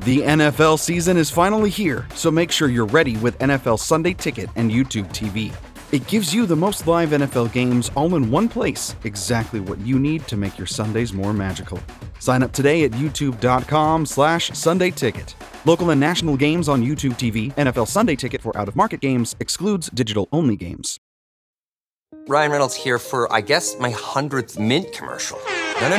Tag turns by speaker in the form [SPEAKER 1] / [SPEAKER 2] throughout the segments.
[SPEAKER 1] The NFL season is finally here, so make sure you're ready with NFL Sunday Ticket and YouTube TV. It gives you the most live NFL games all in one place, exactly what you need to make your Sundays more magical. Sign up today at youtube.com/Sunday Ticket. Local and national games on YouTube TV. NFL Sunday Ticket for out-of-market games excludes digital-only games.
[SPEAKER 2] Ryan Reynolds here for, I guess, my 100th Mint commercial. No.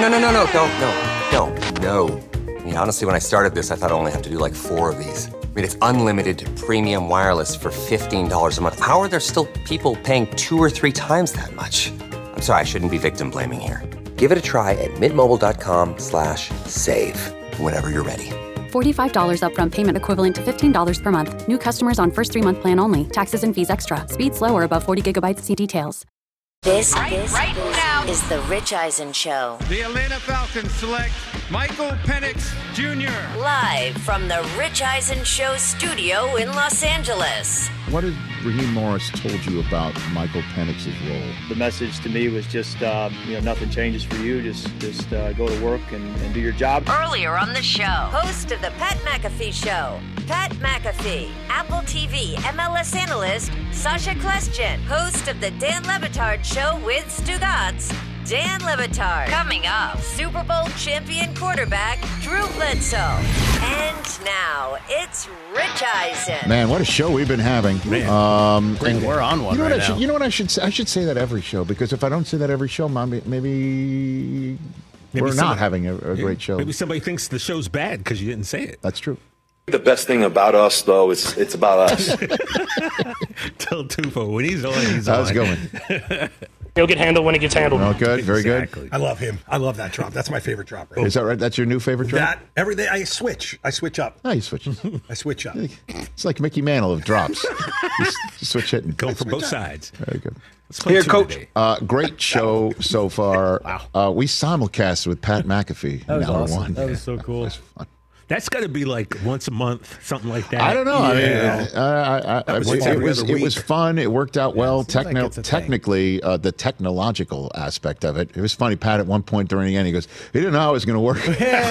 [SPEAKER 2] I mean, honestly, when I started this, I thought I only have to do like 4 of these. I mean, it's unlimited premium wireless for $15 a month. How are there still people paying 2 or 3 times that much? I'm sorry, I shouldn't be victim blaming here. Give it a try at mintmobile.com/save. Whenever you're ready.
[SPEAKER 3] $45 upfront payment equivalent to $15 per month. New customers on first 3-month plan only. Taxes and fees extra. Speed slower above 40 gigabytes. See details.
[SPEAKER 4] This now is the Rich Eisen Show.
[SPEAKER 5] The Atlanta Falcons select Michael Penix Jr.
[SPEAKER 4] Live from the Rich Eisen Show studio in Los Angeles.
[SPEAKER 6] What has Raheem Morris told you about Michael Penix's role?
[SPEAKER 7] The message to me was just, nothing changes for you. Just go to work and do your job.
[SPEAKER 4] Earlier on the show, host of the Pat McAfee Show, Pat McAfee, Apple TV MLS analyst Sasha Klesjen, host of the Dan Le Batard Show with Stugotz, Dan Le Batard. Coming up, Super Bowl champion quarterback Drew Bledsoe. And now it's Rich Eisen.
[SPEAKER 6] Man, what a show we've been having.
[SPEAKER 8] And we're on one right now.
[SPEAKER 6] You know what I should say? I should say that every show, because if I don't say that every show, maybe we're not having a great show.
[SPEAKER 8] Maybe somebody thinks the show's bad because you didn't say it.
[SPEAKER 6] That's true.
[SPEAKER 9] The best thing about us, though, is it's about us.
[SPEAKER 8] Tell Tufo when he's on, he's
[SPEAKER 6] How's
[SPEAKER 8] on.
[SPEAKER 6] it going?
[SPEAKER 7] He'll get handled when he gets handled.
[SPEAKER 6] Oh, good. Very
[SPEAKER 8] Exactly.
[SPEAKER 6] good.
[SPEAKER 10] I love him. I love that drop. That's my favorite drop. Right?
[SPEAKER 6] Is that right? That's your new favorite drop?
[SPEAKER 10] That every day I switch up.
[SPEAKER 6] Oh, you switch.
[SPEAKER 10] I switch up.
[SPEAKER 6] It's like Mickey Mantle of drops. You switch hitting.
[SPEAKER 8] Going from both sides.
[SPEAKER 6] Very good.
[SPEAKER 8] Let's play
[SPEAKER 2] Here,
[SPEAKER 8] two
[SPEAKER 2] Coach.
[SPEAKER 8] today.
[SPEAKER 6] Great show so far.
[SPEAKER 8] Wow.
[SPEAKER 6] We simulcast with Pat McAfee.
[SPEAKER 11] That was
[SPEAKER 6] in hour
[SPEAKER 11] awesome.
[SPEAKER 6] one.
[SPEAKER 11] That was so cool.
[SPEAKER 6] That was fun.
[SPEAKER 8] That's got to be like once a month, something like that.
[SPEAKER 6] I don't know.
[SPEAKER 8] Yeah.
[SPEAKER 6] It was fun. It worked out well.
[SPEAKER 11] seems like it's a thing.
[SPEAKER 6] Technically, the technological aspect of it. It was funny. Pat at one point during the end, he goes, "He didn't know how it was going to work."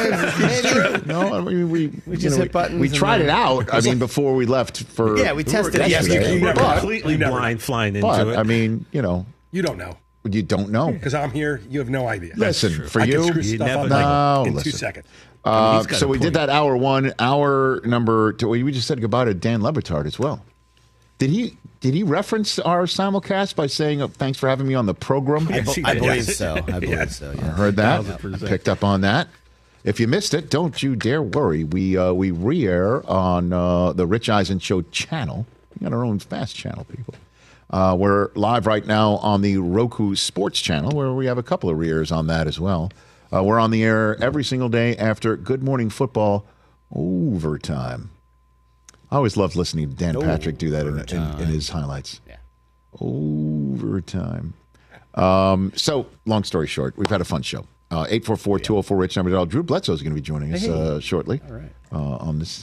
[SPEAKER 6] No, I mean, we
[SPEAKER 11] just hit buttons.
[SPEAKER 6] We
[SPEAKER 11] and
[SPEAKER 6] tried
[SPEAKER 11] then-
[SPEAKER 6] it out. I mean, before we left for
[SPEAKER 11] we tested it.
[SPEAKER 10] Yes,
[SPEAKER 6] yesterday.
[SPEAKER 10] you never
[SPEAKER 6] But-
[SPEAKER 10] know.
[SPEAKER 8] Completely blind flying into
[SPEAKER 6] But
[SPEAKER 8] it.
[SPEAKER 6] I mean,
[SPEAKER 10] You don't know
[SPEAKER 6] you don't know.
[SPEAKER 10] because I'm here. You have no idea.
[SPEAKER 6] Listen, for
[SPEAKER 10] I can
[SPEAKER 6] you,
[SPEAKER 10] screw stuff
[SPEAKER 8] never
[SPEAKER 10] up
[SPEAKER 8] know.
[SPEAKER 10] in
[SPEAKER 6] listen.
[SPEAKER 10] 2 seconds.
[SPEAKER 8] He's got
[SPEAKER 6] So
[SPEAKER 8] a
[SPEAKER 6] we
[SPEAKER 8] point.
[SPEAKER 6] did that hour one. Hour number two. We just said goodbye to Dan Le Batard as well. Did he reference our simulcast by saying, "Thanks for having me on the program"?
[SPEAKER 8] Yes, he
[SPEAKER 11] I
[SPEAKER 8] did.
[SPEAKER 11] believe so. I believe so.
[SPEAKER 6] I
[SPEAKER 11] Yeah.
[SPEAKER 6] heard that.
[SPEAKER 8] 1000%.
[SPEAKER 6] Picked up on that. If you missed it, don't you dare worry. We re-air on the Rich Eisen Show channel. We got our own fast channel, people. We're live right now on the Roku Sports channel, where we have a couple of re-airs on that as well. We're on the air every single day after Good Morning Football overtime. I always loved listening to Dan Patrick do that in his highlights.
[SPEAKER 11] Yeah.
[SPEAKER 6] Overtime. So, long story short, we've had a fun show. 844-204-RICH number. Drew Bledsoe is going to be joining us shortly.
[SPEAKER 11] All right.
[SPEAKER 6] On this.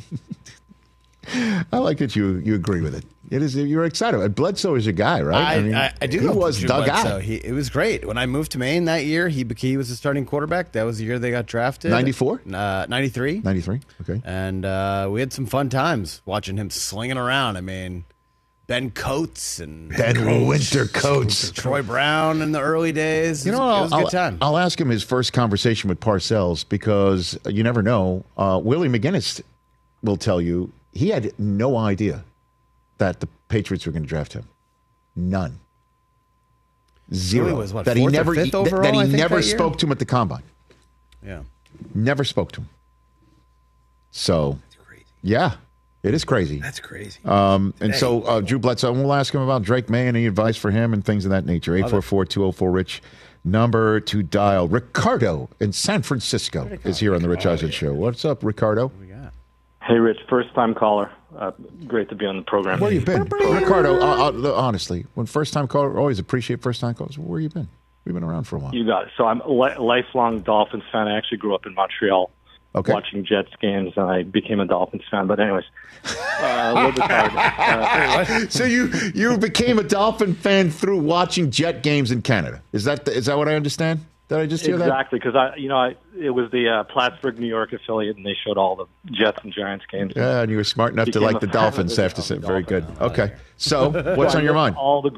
[SPEAKER 6] I like that you agree with it. It is, you're excited. Bledsoe is your guy, right?
[SPEAKER 11] I do.
[SPEAKER 6] He
[SPEAKER 11] love
[SPEAKER 6] was
[SPEAKER 11] Drew
[SPEAKER 6] dug
[SPEAKER 11] Bledsoe.
[SPEAKER 6] out.
[SPEAKER 11] It was great. When I moved to Maine that year, he was the starting quarterback. That was the year they got drafted.
[SPEAKER 6] 94?
[SPEAKER 11] 93.
[SPEAKER 6] 93. Okay.
[SPEAKER 11] And we had some fun times watching him slinging around. I mean, Ben Coates and
[SPEAKER 6] Winter Coates.
[SPEAKER 11] Troy Brown in the early days.
[SPEAKER 6] You
[SPEAKER 11] It
[SPEAKER 6] know,
[SPEAKER 11] was a good time.
[SPEAKER 6] I'll ask him his first conversation with Parcells, because you never know. Willie McGinnis will tell you he had no idea that the Patriots were going to draft him. None. Zero.
[SPEAKER 11] Willie was, what,
[SPEAKER 6] that he
[SPEAKER 11] fourth or
[SPEAKER 6] never
[SPEAKER 11] fifth overall,
[SPEAKER 6] that he
[SPEAKER 11] I think,
[SPEAKER 6] never
[SPEAKER 11] that year?
[SPEAKER 6] spoke to him at the combine.
[SPEAKER 11] Yeah.
[SPEAKER 6] Never spoke to him. So, yeah, it is crazy.
[SPEAKER 10] That's crazy.
[SPEAKER 6] So Drew Bledsoe, we'll ask him about Drake May and any advice for him and things of that nature. 844-204-RICH, number to dial. Ricardo in San Francisco is here on the Rich Eisen Show. What's up, Ricardo?
[SPEAKER 7] Hey, Rich, first-time caller. Great to be on the program.
[SPEAKER 6] Where you been? Ricardo, honestly, when first-time caller, always appreciate first-time callers. Where you been? We've been around for a while.
[SPEAKER 7] You got it. So I'm a lifelong Dolphins fan. I actually grew up in Montreal watching Jets games, and I became a Dolphins fan. But anyways, a little bit tired.
[SPEAKER 6] So you became a Dolphin fan through watching Jet games in Canada. Is that what I understand? Did I just hear that?
[SPEAKER 7] Exactly, because it was the Plattsburgh, New York affiliate, and they showed all the Jets and Giants games.
[SPEAKER 6] Yeah, and you were smart enough to like the Dolphins after saying very good. Okay, so what's on your mind?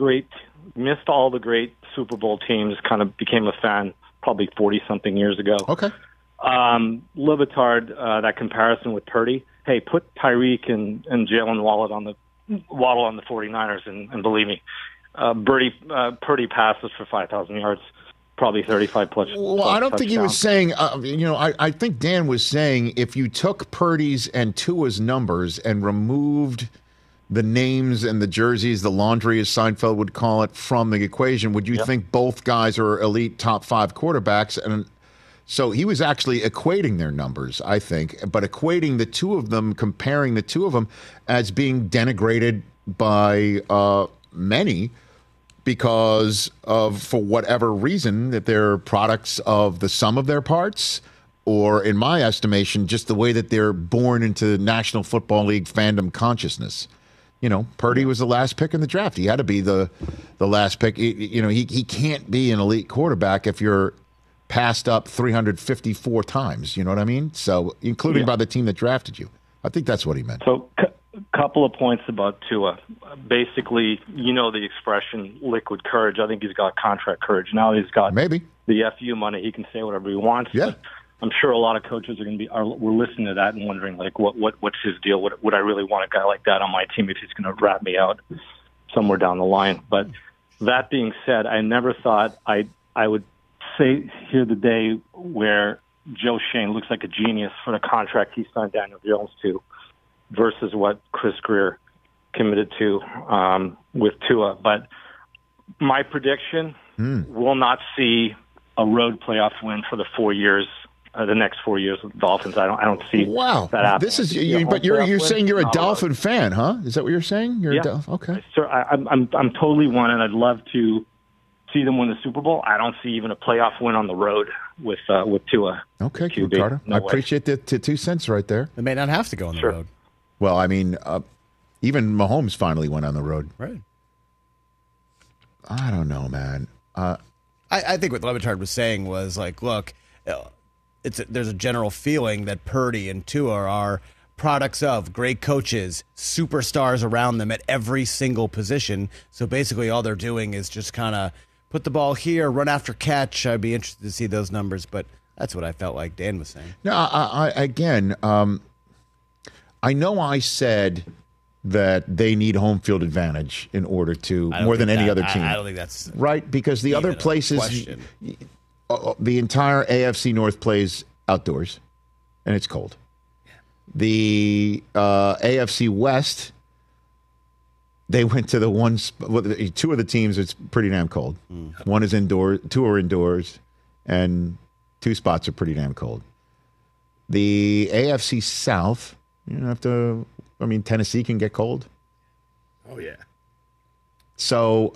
[SPEAKER 7] Missed all the great Super Bowl teams. Kind of became a fan probably 40-something years ago.
[SPEAKER 6] Okay.
[SPEAKER 7] Le Batard, that comparison with Purdy. Hey, put Tyreek and Jalen Waddle on the 49ers, and believe me, Purdy passes for 5,000 yards. Probably 35 plus.
[SPEAKER 6] Well, I don't think he was saying, I think Dan was saying if you took Purdy's and Tua's numbers and removed the names and the jerseys, the laundry, as Seinfeld would call it, from the equation, would you think both guys are elite top 5 quarterbacks? And so he was actually equating their numbers, I think, but equating the two of them, comparing the two of them as being denigrated by many because of, for whatever reason, that they're products of the sum of their parts, or in my estimation, just the way that they're born into National Football League fandom consciousness. Purdy was the last pick in the draft. He had to be the last pick. He can't be an elite quarterback if you're passed up 354 times. You know what I mean? So, including by the team that drafted you. I think that's what he meant.
[SPEAKER 7] So, couple of points about Tua. Basically, the expression liquid courage. I think he's got contract courage. Now he's got
[SPEAKER 6] maybe
[SPEAKER 7] the FU money. He can say whatever he wants.
[SPEAKER 6] Yeah.
[SPEAKER 7] I'm sure a lot of coaches we're listening to that and wondering, like, what's his deal? Would I really want a guy like that on my team if he's going to rat me out somewhere down the line? But that being said, I never thought I would hear the day where Joe Schoen looks like a genius for the contract he signed Daniel Jones to versus what Chris Greer committed to with Tua. But my prediction, we'll not see a road playoff win for the next 4 years with the Dolphins. I don't see that happening.
[SPEAKER 6] This is, but you're saying you're a Dolphin fan, huh? Is that what you're saying? Okay.
[SPEAKER 7] Sir, I'm totally one, and I'd love to see them win the Super Bowl. I don't see even a playoff win on the road with Tua.
[SPEAKER 6] Okay,
[SPEAKER 7] QB.
[SPEAKER 6] Ricardo.
[SPEAKER 7] No
[SPEAKER 6] I
[SPEAKER 7] way.
[SPEAKER 6] appreciate the 2 cents right there.
[SPEAKER 11] They may not have to go on the road.
[SPEAKER 6] Well, I mean, even Mahomes finally went on the road.
[SPEAKER 11] Right.
[SPEAKER 6] I don't know, man.
[SPEAKER 11] I think what Le Batard was saying was like, look, there's a general feeling that Purdy and Tua are products of great coaches, superstars around them at every single position. So basically all they're doing is just kind of put the ball here, run after catch. I'd be interested to see those numbers, but that's what I felt like Dan was saying.
[SPEAKER 6] No, I know I said that they need home field advantage in order to, more than any other team.
[SPEAKER 11] I don't think that's
[SPEAKER 6] right, because the other places, the entire AFC North plays outdoors, and it's cold. The AFC West, they went to the two of the teams, it's pretty damn cold. One is indoors, 2 are indoors, and 2 spots are pretty damn cold. The AFC South, Tennessee can get cold.
[SPEAKER 10] Oh, yeah.
[SPEAKER 6] So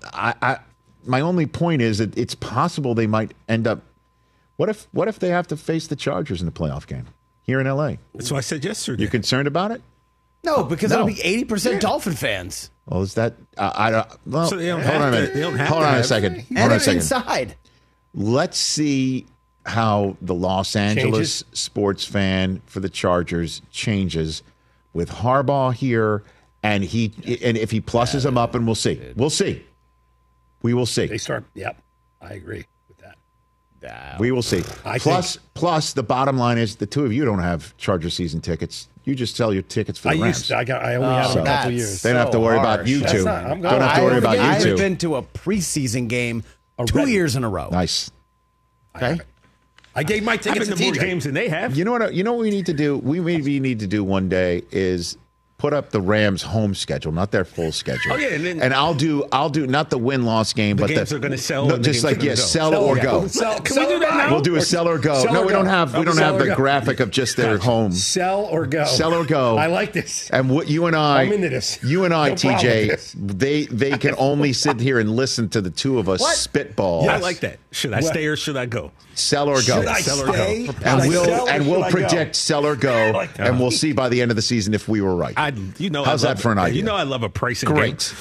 [SPEAKER 6] my only point is that it's possible they might end up. What if they have to face the Chargers in the playoff game here in L.A.?
[SPEAKER 8] That's what I said yesterday.
[SPEAKER 6] You concerned about it?
[SPEAKER 11] No, because that'll be 80% Dolphin fans.
[SPEAKER 6] Well, is that I don't? Well,
[SPEAKER 8] So they don't
[SPEAKER 6] hold on a minute. Hold on a second.
[SPEAKER 11] And they're inside.
[SPEAKER 6] Let's see how the Los Angeles sports fan for the Chargers changes with Harbaugh here, and if he pluses them up, and we'll see. We'll see. We will see.
[SPEAKER 10] They start. Yep, I agree with that.
[SPEAKER 6] We will see. Plus, the bottom line is the two of you don't have Charger season tickets. You just sell your tickets for the Rams.
[SPEAKER 10] I only had them a couple years.
[SPEAKER 6] They don't have to worry about you two. Don't have to worry about you two.
[SPEAKER 11] I've been to a preseason game 2 years in a row.
[SPEAKER 6] Nice.
[SPEAKER 11] Okay.
[SPEAKER 10] I gave my tickets to
[SPEAKER 8] more
[SPEAKER 10] TJ.
[SPEAKER 8] games than they have.
[SPEAKER 6] You know what we need to do? We maybe need to do one day is put up the Rams' home schedule, not their full schedule.
[SPEAKER 8] Oh, yeah,
[SPEAKER 6] and I'll do not the win-loss game, but
[SPEAKER 8] games are going to sell.
[SPEAKER 6] No, just like sell or go.
[SPEAKER 8] Can we do that now?
[SPEAKER 6] We'll do a sell or go. No, we don't have the graphic of just their home.
[SPEAKER 10] Sell or go.
[SPEAKER 6] Sell or go.
[SPEAKER 10] I like this.
[SPEAKER 6] And what you and I,
[SPEAKER 10] I'm into this.
[SPEAKER 6] You and I,
[SPEAKER 10] No problem
[SPEAKER 6] TJ,
[SPEAKER 10] with this.
[SPEAKER 6] they can only sit here and listen to the two of us spitball.
[SPEAKER 8] I like that. Should I stay or should I go?
[SPEAKER 6] Sell or go.
[SPEAKER 10] Should I
[SPEAKER 8] Sell or
[SPEAKER 10] stay?
[SPEAKER 8] go.
[SPEAKER 6] And we'll predict sell or go, and we'll see by the end of the season if we were right.
[SPEAKER 8] How's
[SPEAKER 6] that for an idea?
[SPEAKER 8] You know I love a pricing
[SPEAKER 6] Great.
[SPEAKER 8] game.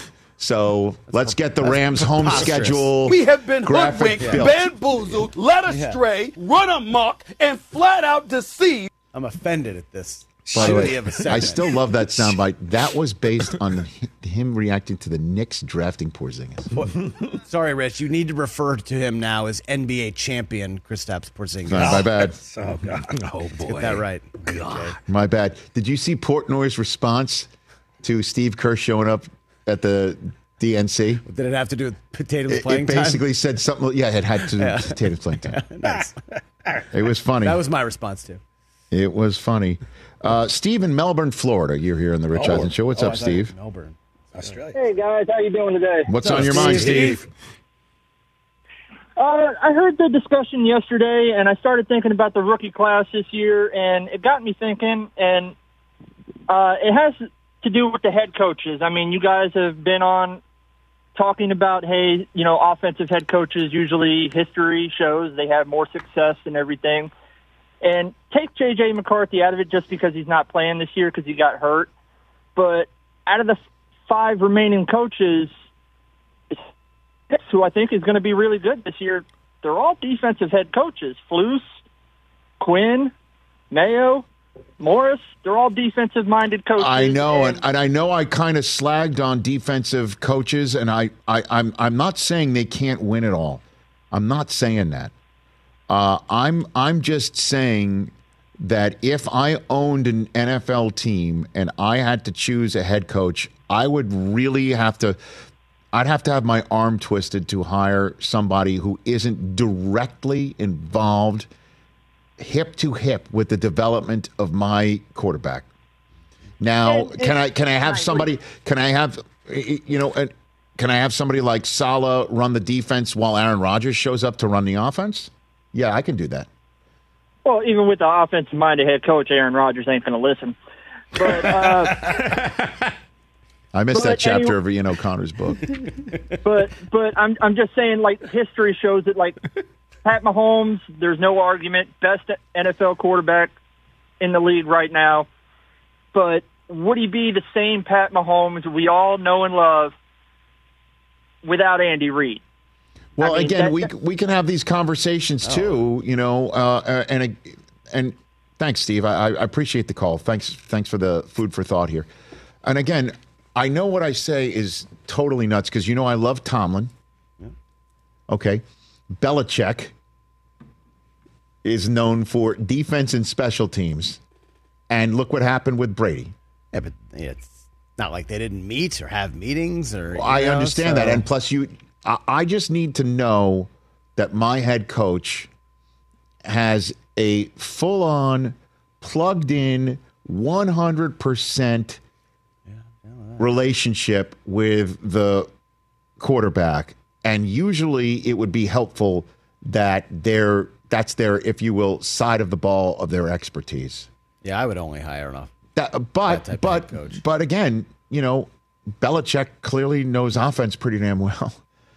[SPEAKER 6] So let's get the Rams' home schedule.
[SPEAKER 12] We have been
[SPEAKER 6] graphic
[SPEAKER 12] hoodwinked,
[SPEAKER 6] built.
[SPEAKER 12] bamboozled, led astray, run amok, and flat out deceived.
[SPEAKER 11] I'm offended at this.
[SPEAKER 6] By the way,
[SPEAKER 11] idea of a
[SPEAKER 6] I
[SPEAKER 11] segment.
[SPEAKER 6] still love that soundbite. That was based on him reacting to the Knicks drafting Porzingis.
[SPEAKER 11] Sorry, Rich. You need to refer to him now as NBA champion Kristaps Porzingis.
[SPEAKER 6] My bad.
[SPEAKER 8] Oh, God. Oh, boy.
[SPEAKER 11] Get that right.
[SPEAKER 8] God.
[SPEAKER 6] My bad. Did you see Portnoy's response to Steve Kerr showing up at the DNC?
[SPEAKER 11] Did it have to do with potatoes
[SPEAKER 6] It
[SPEAKER 11] playing
[SPEAKER 6] basically
[SPEAKER 11] time?
[SPEAKER 6] said something. Yeah, it had to do with potatoes playing time.
[SPEAKER 11] Nice.
[SPEAKER 6] It was funny.
[SPEAKER 11] That was my response too.
[SPEAKER 6] It was funny. Steve in Melbourne, Florida. You're here on the Rich Eisen Show. What's up, Steve?
[SPEAKER 11] Melbourne,
[SPEAKER 12] Australia.
[SPEAKER 13] Hey guys, how you doing today?
[SPEAKER 6] What's on your mind, Steve?
[SPEAKER 13] I heard the discussion yesterday, and I started thinking about the rookie class this year, and it got me thinking. And it has to do with the head coaches. I mean, you guys have been on talking about, hey, you know, offensive head coaches usually history shows they have more success and everything. And take J.J. McCarthy out of it just because he's not playing this year because he got hurt. But out of the 5 remaining coaches, who I think is going to be really good this year, they're all defensive head coaches. Flus, Quinn, Mayo, Morris, they're all defensive-minded coaches.
[SPEAKER 6] I know, and I know I kind of slagged on defensive coaches, and I'm not saying they can't win it all. I'm not saying that. I'm just saying that if I owned an NFL team and I had to choose a head coach, I would really have to. I'd have to have my arm twisted to hire somebody who isn't directly involved, hip to hip, with the development of my quarterback. Now, can I have somebody? Can I have Can I have somebody like Saleh run the defense while Aaron Rodgers shows up to run the offense? Yeah, I can do that.
[SPEAKER 13] Well, even with the offensive-minded head coach, Aaron Rodgers ain't going to listen. But
[SPEAKER 6] I missed that chapter of Ian O'Connor's book.
[SPEAKER 13] But I'm just saying, like, history shows that, like, Pat Mahomes, there's no argument, best NFL quarterback in the league right now. But would he be the same Pat Mahomes we all know and love without Andy Reid?
[SPEAKER 6] Well, I mean, we can have these conversations too, you know, and thanks, Steve. I appreciate the call. Thanks for the food for thought here. And again, I know what I say is totally nuts because, you know, I love Tomlin. Yeah. Okay. Belichick is known for defense and special teams. And look what happened with Brady.
[SPEAKER 11] Yeah, but it's not like they didn't meet or have meetings or.
[SPEAKER 6] Well, I understand that. And plus, I just need to know that my head coach has a full-on, plugged-in, 100% relationship with the quarterback. And usually it would be helpful that that's their, if you will, side of the ball of their expertise.
[SPEAKER 11] Yeah, I would only hire enough.
[SPEAKER 6] But again, you know, Belichick clearly knows offense pretty damn well.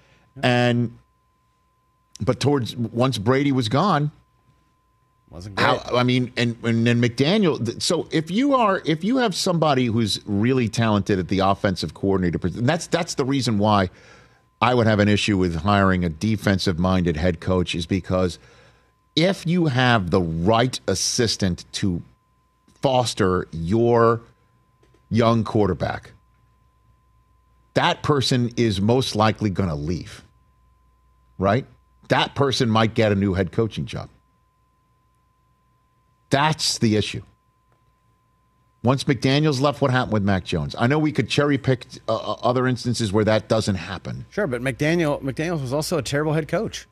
[SPEAKER 6] But once Brady was gone,
[SPEAKER 11] wasn't great.
[SPEAKER 6] I mean, and then McDaniel. So if you have somebody who's really talented at the offensive coordinator, and that's the reason why I would have an issue with hiring a defensive-minded head coach, is because if you have the right assistant to foster your young quarterback, that person is most likely going to leave, right? That person might get a new head coaching job. That's the issue. Once McDaniels left, what happened with Mac Jones? I know we could cherry pick other instances where that doesn't happen.
[SPEAKER 11] Sure, but McDaniels was also a terrible head coach.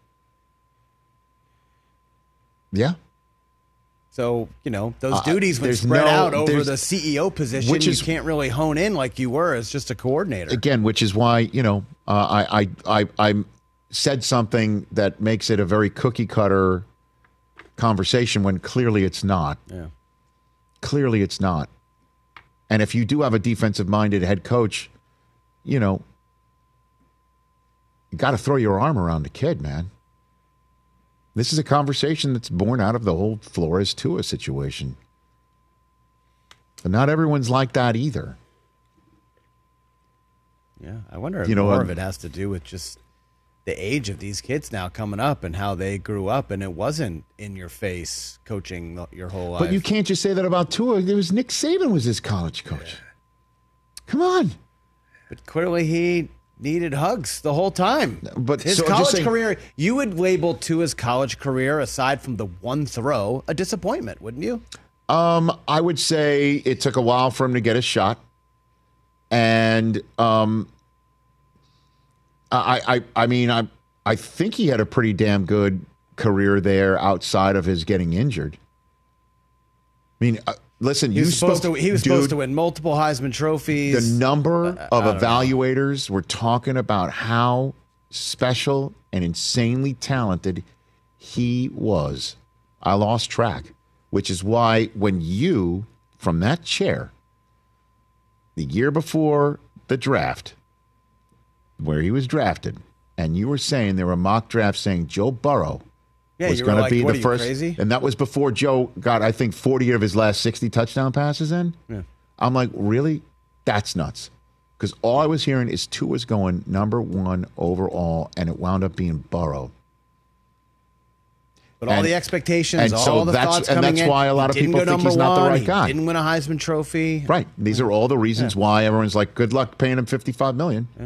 [SPEAKER 6] Yeah.
[SPEAKER 11] So, you know, those duties would spread out over the CEO position. You can't really hone in like you were as just a coordinator.
[SPEAKER 6] Again, which is why, you know, I said something that makes it a very cookie cutter conversation when clearly it's not.
[SPEAKER 11] Yeah.
[SPEAKER 6] Clearly it's not. And if you do have a defensive-minded head coach, you know, you got to throw your arm around the kid, man. This is a conversation that's born out of the whole Flores Tua situation. But not everyone's like that either.
[SPEAKER 11] Yeah, I wonder if
[SPEAKER 6] You know,
[SPEAKER 11] more of it has to do with just the age of these kids now coming up and how they grew up, and it wasn't in your face coaching your whole life.
[SPEAKER 6] But you can't just say that about Tua. There was Nick Saban was his college coach. Come on.
[SPEAKER 11] But clearly he needed hugs the whole time.
[SPEAKER 6] But
[SPEAKER 11] his
[SPEAKER 6] so I'm just
[SPEAKER 11] college
[SPEAKER 6] saying-
[SPEAKER 11] career, you would label Tua's college career, aside from the one throw, a disappointment, wouldn't you?
[SPEAKER 6] I would say it took a while for him to get his shot. And I mean, I think he had a pretty damn good career there outside of his getting injured. I mean, listen,
[SPEAKER 11] He was supposed to win multiple Heisman trophies.
[SPEAKER 6] The number of
[SPEAKER 11] I don't know.
[SPEAKER 6] evaluators were talking about how special and insanely talented he was. I lost track, which is why when you, from that chair, the year before the draft, where he was drafted, and you were saying there were mock drafts saying Joe Burrow was
[SPEAKER 11] you were
[SPEAKER 6] going to
[SPEAKER 11] like,
[SPEAKER 6] be
[SPEAKER 11] what,
[SPEAKER 6] the
[SPEAKER 11] are you
[SPEAKER 6] first.
[SPEAKER 11] crazy?
[SPEAKER 6] And that was before Joe got, I think, 40 of his last 60 touchdown passes in.
[SPEAKER 11] Yeah.
[SPEAKER 6] I'm like, really? That's nuts. Because all I was hearing is Tua's going number one overall, and it wound up being Burrow.
[SPEAKER 11] But all the expectations,
[SPEAKER 6] and so
[SPEAKER 11] all the thoughts coming in.
[SPEAKER 6] And that's why a lot of
[SPEAKER 11] he didn't
[SPEAKER 6] people
[SPEAKER 11] go
[SPEAKER 6] think he's
[SPEAKER 11] number
[SPEAKER 6] not the
[SPEAKER 11] one,
[SPEAKER 6] right guy.
[SPEAKER 11] He didn't win a Heisman Trophy.
[SPEAKER 6] Right. These are all the reasons why everyone's like, good luck paying him $55 million.
[SPEAKER 11] Yeah.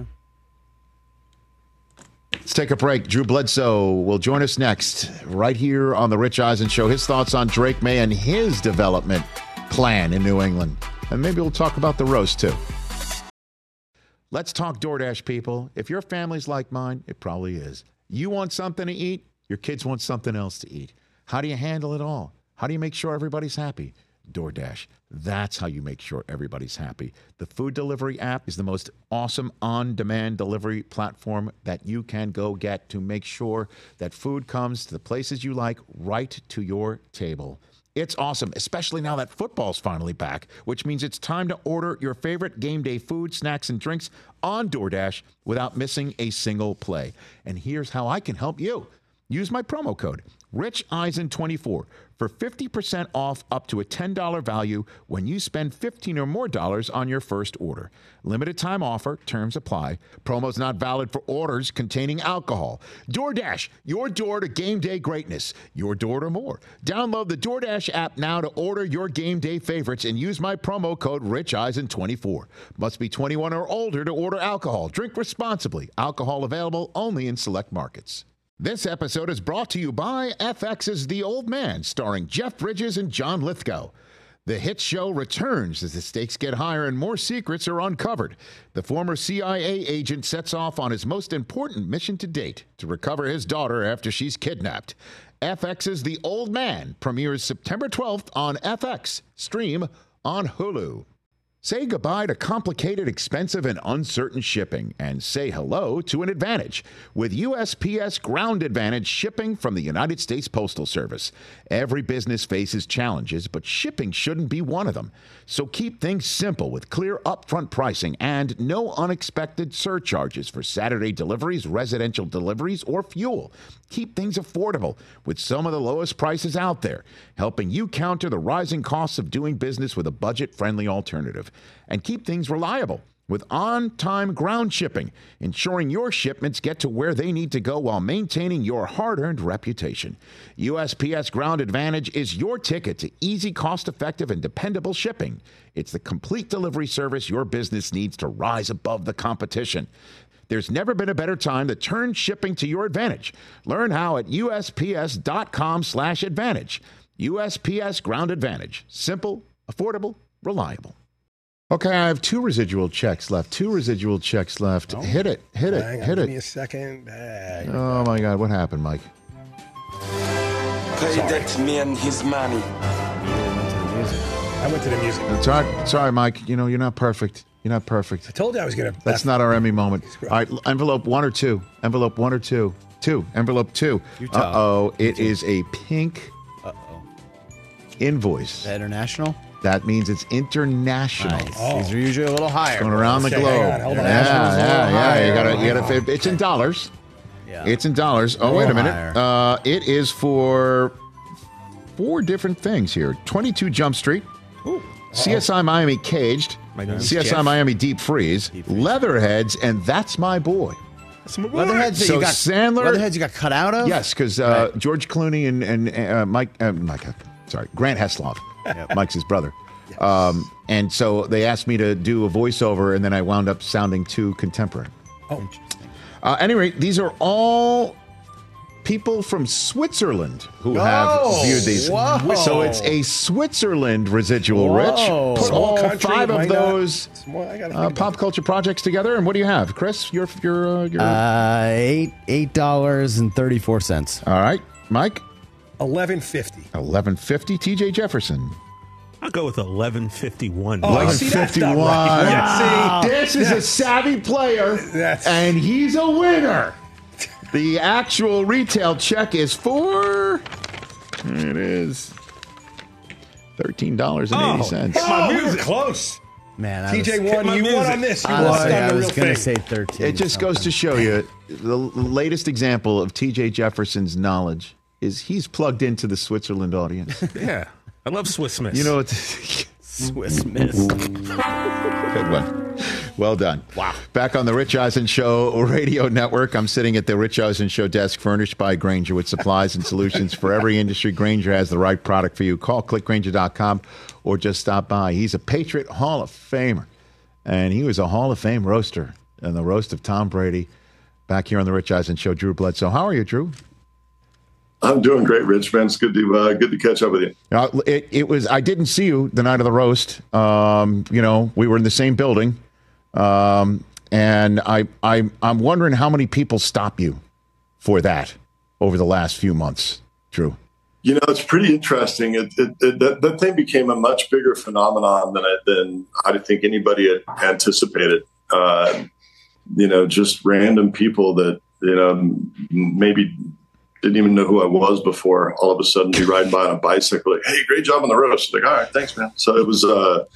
[SPEAKER 6] Let's take a break. Drew Bledsoe will join us next, right here on The Rich Eisen Show. His thoughts on Drake May and his development plan in New England. And maybe we'll talk about the roast, too. Let's talk DoorDash, people. If your family's like mine, it probably is. You want something to eat, your kids want something else to eat. How do you handle it all? How do you make sure everybody's happy? DoorDash. That's how you make sure everybody's happy. The food delivery app is the most awesome on-demand delivery platform that you can go get to make sure that food comes to the places you like right to your table. It's awesome, especially now that football's finally back, which means it's time to order your favorite game day food, snacks, and drinks on DoorDash without missing a single play. And here's how I can help you. Use my promo code, RichEisen24, for 50% off up to a $10 value when you spend $15 or more on your first order. Limited time offer, terms apply. Promo's not valid for orders containing alcohol. DoorDash, your door to game day greatness. Your door to more. Download the DoorDash app now to order your game day favorites and use my promo code RichEisen24. Must be 21 or older to order alcohol. Drink responsibly. Alcohol available only in select markets. This episode is brought to you by FX's The Old Man, starring Jeff Bridges and John Lithgow. The hit show returns as the stakes get higher and more secrets are uncovered. The former CIA agent sets off on his most important mission to date, to recover his daughter after she's kidnapped. FX's The Old Man premieres September 12th on FX. Stream on Hulu. Say goodbye to complicated, expensive, and uncertain shipping, and say hello to an advantage with USPS Ground Advantage shipping from the United States Postal Service. Every business faces challenges, but shipping shouldn't be one of them. So keep things simple with clear upfront pricing and no unexpected surcharges for Saturday deliveries, residential deliveries, or fuel. Keep things affordable with some of the lowest prices out there, helping you counter the rising costs of doing business with a budget-friendly alternative. And keep things reliable with on-time ground shipping, ensuring your shipments get to where they need to go while maintaining your hard-earned reputation. USPS Ground Advantage is your ticket to easy, cost-effective, and dependable shipping. It's the complete delivery service your business needs to rise above the competition. There's never been a better time to turn shipping to your advantage. Learn how at USPS.com/advantage. USPS Ground Advantage. Simple, affordable, reliable. Okay, I have two residual checks left. Hit it. Hit it.
[SPEAKER 10] Hang on,
[SPEAKER 6] Hit
[SPEAKER 10] give
[SPEAKER 6] it.
[SPEAKER 10] me a second.
[SPEAKER 6] Oh, my God. What happened, Mike?
[SPEAKER 14] Pay that man his money.
[SPEAKER 10] I went to the music.
[SPEAKER 6] Sorry, Mike. You know, you're not perfect. I
[SPEAKER 10] told you I was going to.
[SPEAKER 6] That's not our Emmy moment. All right, envelope 1 or 2. Envelope 1 or 2. 2. Envelope 2. Uh-oh. It is a pink invoice.
[SPEAKER 11] Is that international?
[SPEAKER 6] That means it's international.
[SPEAKER 11] Nice. Oh. These are usually a little higher.
[SPEAKER 6] Going around the globe.
[SPEAKER 11] Hold on.
[SPEAKER 6] Yeah. You gotta. It's in dollars.
[SPEAKER 11] Yeah.
[SPEAKER 6] It's in dollars. Oh, wait a minute. It is for 4 different things here. 22 Jump Street.
[SPEAKER 10] Ooh.
[SPEAKER 6] CSI Miami Caged. CSI Miami Deep Freeze, Leatherheads, and That's My Boy.
[SPEAKER 11] Leatherheads
[SPEAKER 6] So Sandler,
[SPEAKER 11] Leatherheads you got cut out of?
[SPEAKER 6] Yes, because George Clooney and Grant Heslov, Mike's his brother. And so they asked me to do a voiceover, and then I wound up sounding too contemporary.
[SPEAKER 10] Oh, interesting.
[SPEAKER 6] Anyway, these are all people from Switzerland who have viewed these.
[SPEAKER 11] Whoa.
[SPEAKER 6] So it's a Switzerland residual, Rich. Put
[SPEAKER 10] Small
[SPEAKER 6] all
[SPEAKER 10] country,
[SPEAKER 6] 5 of those
[SPEAKER 10] I gotta
[SPEAKER 6] pop culture projects together, and what do you have, Chris? Your
[SPEAKER 11] $8.34.
[SPEAKER 6] All right, Mike.
[SPEAKER 10] $11.50.
[SPEAKER 6] $11.50. TJ Jefferson.
[SPEAKER 8] I'll go with $11.51.
[SPEAKER 10] Oh, see, that's not right.
[SPEAKER 6] Wow. This is a savvy player, and he's a winner. The actual retail check is for $13.80.
[SPEAKER 10] We were close.
[SPEAKER 11] Man,
[SPEAKER 10] TJ won. You won on this. You
[SPEAKER 11] honestly,
[SPEAKER 10] won on
[SPEAKER 11] I
[SPEAKER 10] the
[SPEAKER 11] was
[SPEAKER 10] real
[SPEAKER 11] going to
[SPEAKER 10] thing.
[SPEAKER 11] say 13.
[SPEAKER 6] It just goes to show you the latest example of TJ Jefferson's knowledge is he's plugged into the Switzerland audience.
[SPEAKER 8] Yeah. I love Swiss Miss.
[SPEAKER 6] You know what?
[SPEAKER 11] Swiss Miss.
[SPEAKER 6] Good one. Well done.
[SPEAKER 8] Wow.
[SPEAKER 6] Back on the Rich Eisen Show radio network, I'm sitting at the Rich Eisen Show desk furnished by Grainger with supplies and solutions for every industry. Grainger has the right product for you. Call clickgrainger.com or just stop by. He's a Patriot Hall of Famer, and he was a Hall of Fame roaster in the roast of Tom Brady. Back here on the Rich Eisen Show, Drew Bledsoe. How are you, Drew?
[SPEAKER 9] I'm doing great, Rich, man. It's good to catch up with you.
[SPEAKER 6] It was. I didn't see you the night of the roast. We were in the same building, and I'm wondering how many people stop you for that over the last few months, Drew.
[SPEAKER 9] You know, it's pretty interesting. That thing became a much bigger phenomenon than I think anybody had anticipated. Just random people that maybe didn't even know who I was before. All of a sudden, be riding by on a bicycle, like, "Hey, great job on the roast!" Like, all right, thanks, man. So it was a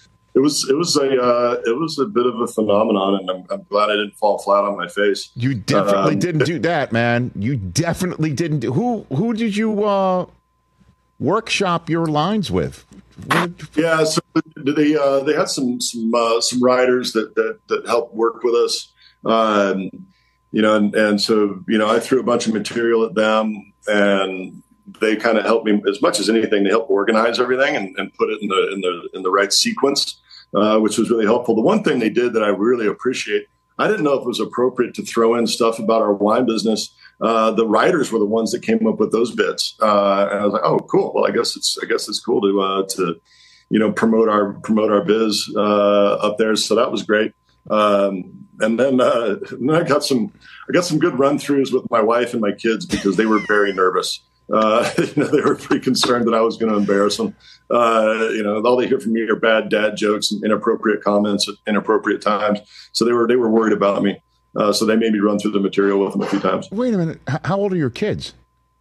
[SPEAKER 9] bit of a phenomenon, and I'm glad I didn't fall flat on my face.
[SPEAKER 6] You definitely didn't do that, man. You definitely didn't. Who did you workshop your lines with?
[SPEAKER 9] Yeah, so they had some writers that helped work with us. And so, I threw a bunch of material at them, and they kind of helped me as much as anything. They helped organize everything and put it in the right sequence, which was really helpful. The one thing they did that I really appreciate, I didn't know if it was appropriate to throw in stuff about our wine business. The writers were the ones that came up with those bits, and I was like, "Oh, cool. Well, I guess it's cool to promote our biz up there." So that was great. And then I got some good run throughs with my wife and my kids because they were very nervous. They were pretty concerned that I was going to embarrass them. All they hear from me are bad dad jokes and inappropriate comments at inappropriate times. So they were worried about me. So they made me run through the material with them a few times.
[SPEAKER 6] Wait a minute. How old are your kids?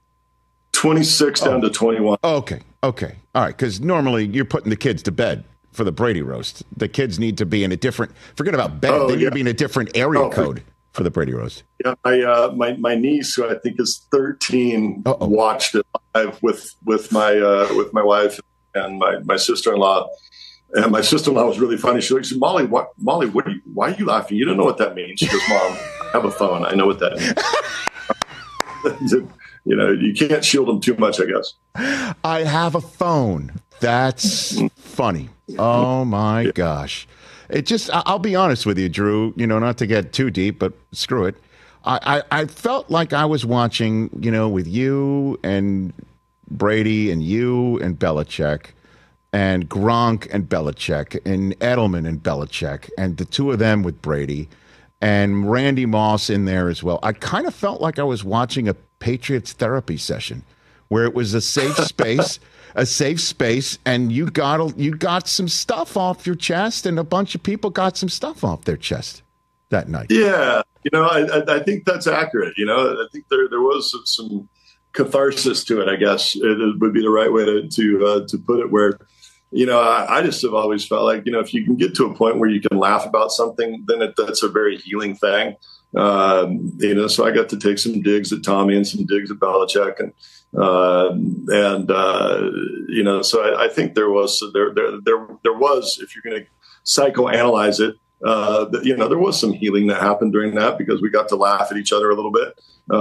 [SPEAKER 9] 26 down to 21.
[SPEAKER 6] Okay. All right. Because normally you're putting the kids to bed for the Brady roast. The kids need to be in a different, forget about bed, they need to be in a different area code for the Brady roast.
[SPEAKER 9] Yeah, my niece, who I think is 13, watched it live with my wife and my sister-in-law. And my sister-in-law was really funny. She said, Molly, why are you laughing? You don't know what that means. She goes, Mom, I have a phone. I know what that means. You can't shield them too much, I guess.
[SPEAKER 6] I have a phone. That's funny. Oh, my gosh. I'll be honest with you, Drew, not to get too deep, but screw it. I felt like I was watching, with you and Brady and you and Belichick and Gronk and Belichick and Edelman and Belichick and the two of them with Brady and Randy Moss in there as well. I kind of felt like I was watching a Patriots therapy session where it was a safe space, and you got some stuff off your chest, and a bunch of people got some stuff off their chest that night.
[SPEAKER 9] Yeah, I think that's accurate. I think there was some catharsis to it. I guess it would be the right way to put it. Where I just have always felt like if you can get to a point where you can laugh about something, then that's a very healing thing. So I got to take some digs at Tommy and some digs at Belichick, so I think there was, if you're going to psychoanalyze it, there was some healing that happened during that because we got to laugh at each other a little bit.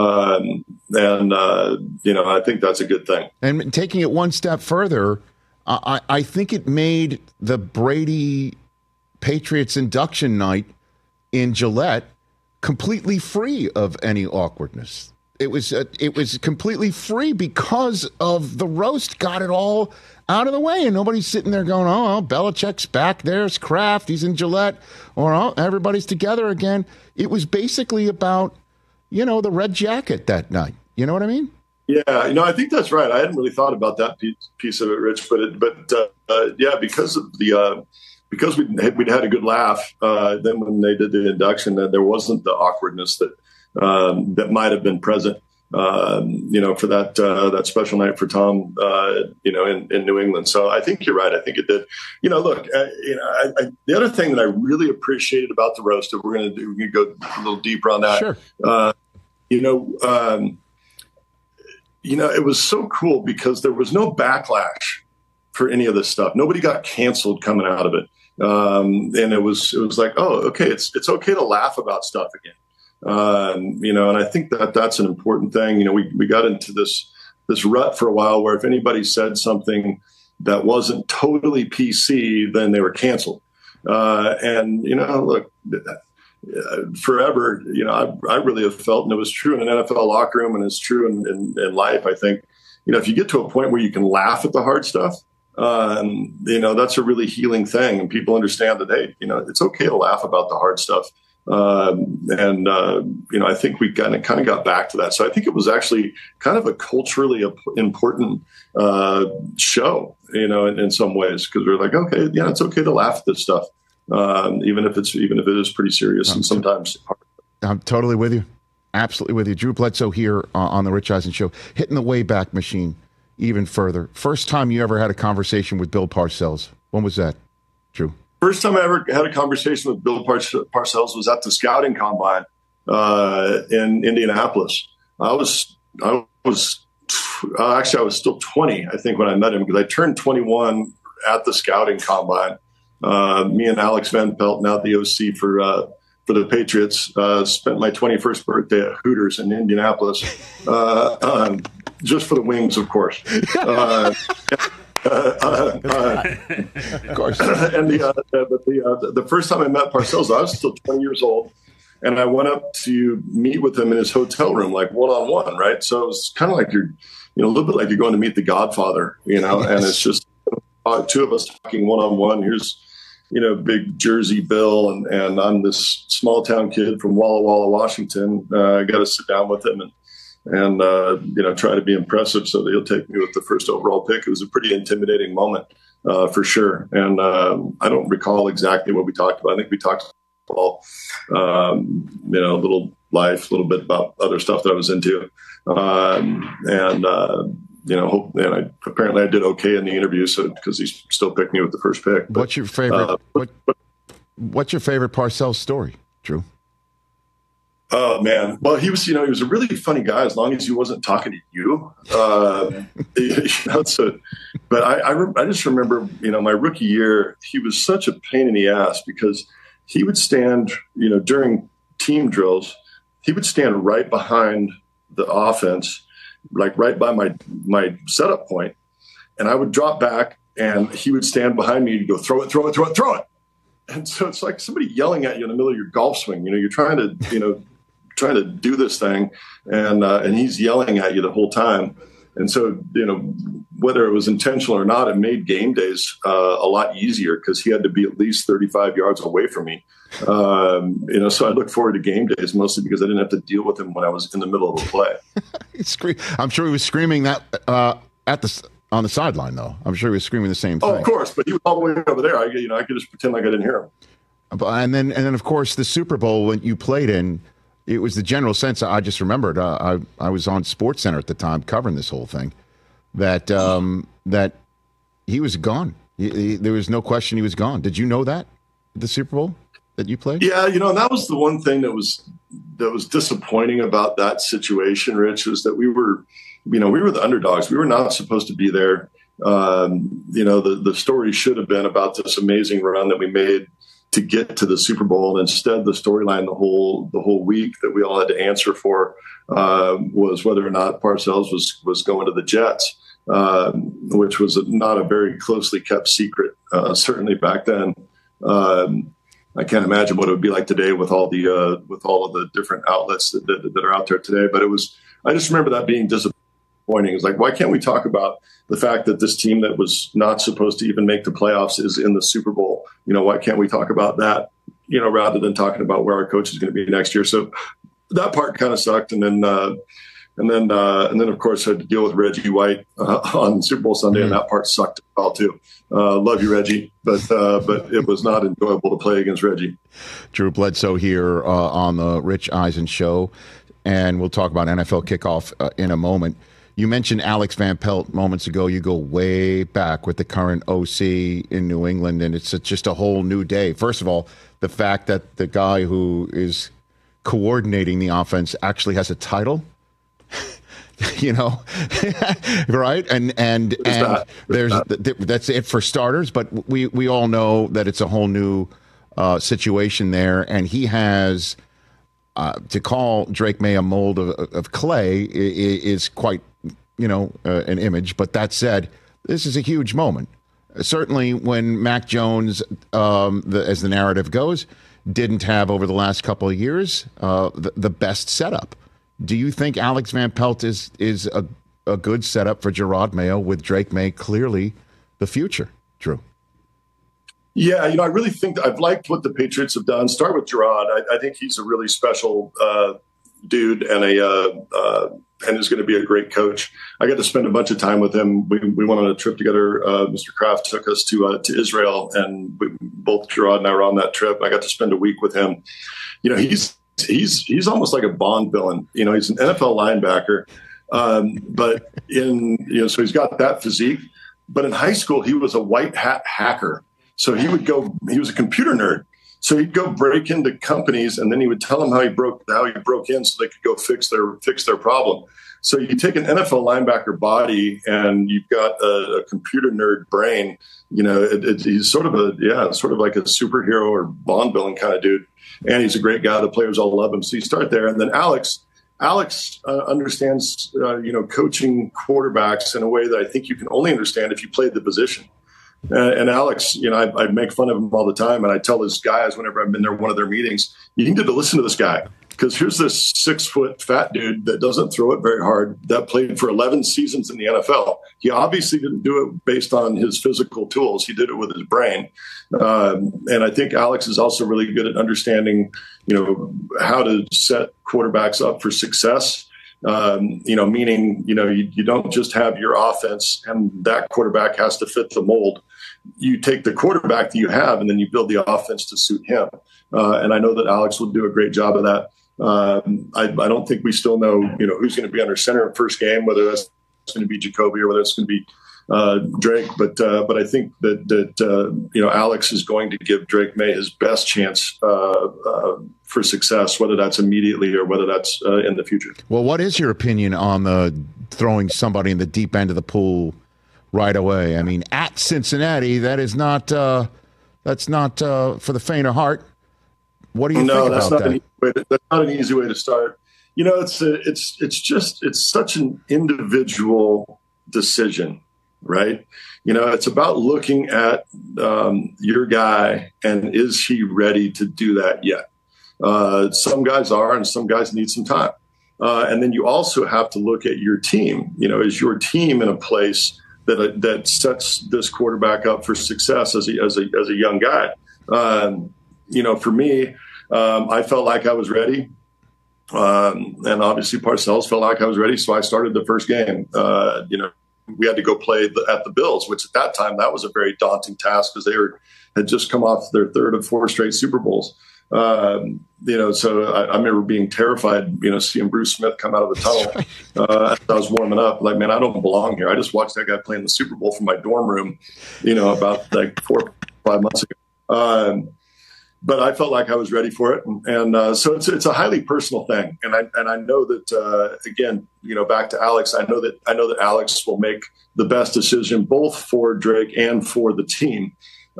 [SPEAKER 9] I think that's a good thing.
[SPEAKER 6] And taking it one step further, I think it made the Brady Patriots induction night in Gillette completely free of any awkwardness. It was completely free because of the roast got it all out of the way, and nobody's sitting there going, "Oh, Belichick's back. There's Kraft. He's in Gillette," or "Oh, everybody's together again." It was basically about, the red jacket that night. You know what I mean?
[SPEAKER 9] Yeah, I think that's right. I hadn't really thought about that piece of it, Rich, because we'd had a good laugh. Then when they did the induction, there wasn't the awkwardness that might have been present. For that special night for Tom, in New England. So I think you're right. I think it did. The other thing that I really appreciated about the roast, if we're going to go a little deeper on that.
[SPEAKER 6] Sure.
[SPEAKER 9] It was so cool because there was no backlash for any of this stuff. Nobody got canceled coming out of it. And it was like, oh, okay, it's okay to laugh about stuff again. And I think that's an important thing. We got into this rut for a while where if anybody said something that wasn't totally PC, then they were canceled. Forever, I really have felt, and it was true in an NFL locker room and it's true in life. I think, if you get to a point where you can laugh at the hard stuff, that's a really healing thing. And people understand that, hey, it's okay to laugh about the hard stuff. I think we kind of got back to that. So I think it was actually kind of a culturally important show, in some ways, because we're like, okay, yeah, it's okay to laugh at this stuff, even if it is pretty serious and sometimes hard.
[SPEAKER 6] I'm totally with you, absolutely with you. Drew Bledsoe here on the Rich Eisen Show, hitting the Wayback Machine even further. First time you ever had a conversation with Bill Parcells, when was that, Drew?
[SPEAKER 9] First time I ever had a conversation with Bill Parcells was at the scouting combine in Indianapolis. I was still 20, I think, when I met him, because I turned 21 at the scouting combine. Me and Alex Van Pelt, now the OC for the Patriots, spent my 21st birthday at Hooters in Indianapolis, just for the wings, of course. Of course. And the first time I met Parcells, I was still 20 years old, and I went up to meet with him in his hotel room, like one-on-one, right? So it was kind of like a little bit like you're going to meet the Godfather, and it's just two of us talking one-on-one. Here's, big Jersey Bill, and I'm this small town kid from Walla Walla, Washington. I got to sit down with him and try to be impressive so that he'll take me with the first overall pick. It was a pretty intimidating moment, for sure. And I don't recall exactly what we talked about. I think we talked about, a little life, a little bit about other stuff that I was into. Apparently I did okay in the interview, so because he still picked me with the first pick. But,
[SPEAKER 6] what's your favorite? What's your favorite Parcells story, Drew?
[SPEAKER 9] Oh man! Well, he was a really funny guy as long as he wasn't talking to you. But I just remember, my rookie year, he was such a pain in the ass because he would stand, during team drills, he would stand right behind the offense, like right by my setup point, and I would drop back, and he would stand behind me and go, throw it. And so it's like somebody yelling at you in the middle of your golf swing. You're trying to do this thing, and he's yelling at you the whole time. And so, whether it was intentional or not, it made game days a lot easier because he had to be at least 35 yards away from me. So I look forward to game days mostly because I didn't have to deal with him when I was in the middle of a play.
[SPEAKER 6] I'm sure he was screaming that on the sideline, though. I'm sure he was screaming the same thing.
[SPEAKER 9] Oh, of course, but he was all the way over there. I could just pretend like I didn't hear him.
[SPEAKER 6] And then, of course, the Super Bowl when you played in, it was the general sense. I just remembered. I was on SportsCenter at the time covering this whole thing. That he was gone. There was no question he was gone. Did you know that the Super Bowl that you played?
[SPEAKER 9] Yeah, and that was the one thing that was was disappointing about that situation, Rich, was that we were the underdogs. We were not supposed to be there. The story should have been about this amazing run that we made to get to the Super Bowl. And instead, the storyline the whole week that we all had to answer for was whether or not Parcells was going to the Jets, which was not a very closely kept secret, certainly back then. I can't imagine what it would be like today with all of the different outlets that are out there today. But I just remember that being disappointing. It's like, why can't we talk about the fact that this team that was not supposed to even make the playoffs is in the Super Bowl? Why can't we talk about that, rather than talking about where our coach is going to be next year? So that part kind of sucked. And then of course I had to deal with Reggie White on Super Bowl Sunday, and that part sucked as well too. Love you, Reggie, but it was not enjoyable to play against Reggie.
[SPEAKER 6] Drew Bledsoe here on the Rich Eisen Show, and we'll talk about NFL kickoff in a moment. You mentioned Alex Van Pelt moments ago. You go way back with the current OC in New England, and it's just a whole new day. First of all, the fact that the guy who is coordinating the offense actually has a title, right? And that's it for starters. But we all know that it's a whole new situation there, and he has to call Drake May a mold of clay is quite. An image. But that said, this is a huge moment. Certainly when Mac Jones, as the narrative goes, didn't have over the last couple of years the best setup. Do you think Alex Van Pelt is a good setup for Jerod Mayo with Drake May clearly the future, Drew?
[SPEAKER 9] Yeah, I really think I've liked what the Patriots have done. Start with Jerod. I think he's a really special dude and and is going to be a great coach. I got to spend a bunch of time with him. We went on a trip together. Mr. Kraft took us to Israel, and both Jerod and I were on that trip. I got to spend a week with him. He's almost like a Bond villain. He's an NFL linebacker, but so he's got that physique. But in high school, he was a white hat hacker. So he was a computer nerd. So he'd go break into companies, and then he would tell them how he broke in, so they could go fix their problem. So you take an NFL linebacker body, and you've got a computer nerd brain. He's sort of like a superhero or Bond villain kind of dude, and he's a great guy. The players all love him. So you start there, and then Alex understands coaching quarterbacks in a way that I think you can only understand if you played the position. And Alex, I make fun of him all the time, and I tell his guys whenever I'm in one of their meetings, you need to listen to this guy, because here's this 6-foot fat dude that doesn't throw it very hard, that played for 11 seasons in the NFL. He obviously didn't do it based on his physical tools. He did it with his brain. And I think Alex is also really good at understanding, how to set quarterbacks up for success. Meaning, you don't just have your offense and that quarterback has to fit the mold. You take the quarterback that you have and then you build the offense to suit him. And I know that Alex will do a great job of that. I don't think we still know, who's going to be under center in first game, whether that's going to be Jacoby or whether it's going to be Drake. But I think that Alex is going to give Drake May his best chance for success, whether that's immediately or whether that's in the future.
[SPEAKER 6] Well, what is your opinion on the throwing somebody in the deep end of the pool right away? I mean, at Cincinnati, that's not for the faint of heart. What do you think about that?
[SPEAKER 9] That's not an easy way to start. It's such an individual decision, right? It's about looking at your guy and is he ready to do that yet? Some guys are, and some guys need some time. And then you also have to look at your team. Is your team in a place that sets this quarterback up for success as a young guy? For me, I felt like I was ready. And obviously Parcells felt like I was ready. So I started the first game. We had to go play at the Bills, which at that time, that was a very daunting task because they had just come off their third of 4 straight Super Bowls. So I remember being terrified, seeing Bruce Smith come out of the tunnel as I was warming up. Like, man, I don't belong here. I just watched that guy playing the Super Bowl from my dorm room, about like 4 or 5 months ago. but I felt like I was ready for it, and so it's a highly personal thing, and I know that again, back to Alex, I know that Alex will make the best decision both for Drake and for the team,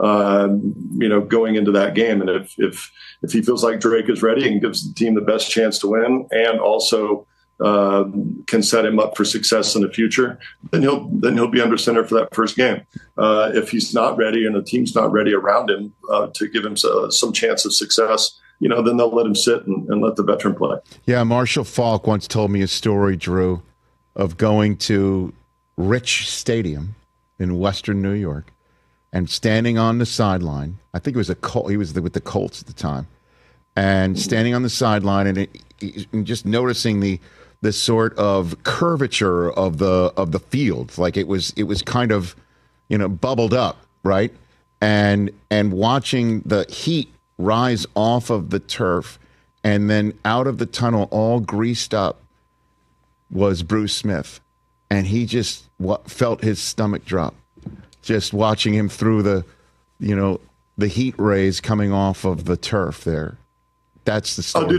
[SPEAKER 9] going into that game, and if he feels like Drake is ready and gives the team the best chance to win, and also can set him up for success in the future, then he'll be under center for that first game. If he's not ready and the team's not ready around him to give him some chance of success, then they'll let him sit and let the veteran play.
[SPEAKER 6] Yeah, Marshall Faulk once told me a story, Drew, of going to Rich Stadium in Western New York and standing on the sideline. I think it was he was with the Colts at the time, and standing on the sideline and just noticing the sort of curvature of the field, like it was kind of bubbled up, right, and watching the heat rise off of the turf, and then out of the tunnel, all greased up, was Bruce Smith, and he just felt his stomach drop, just watching him through the heat rays coming off of the turf there. That's the story.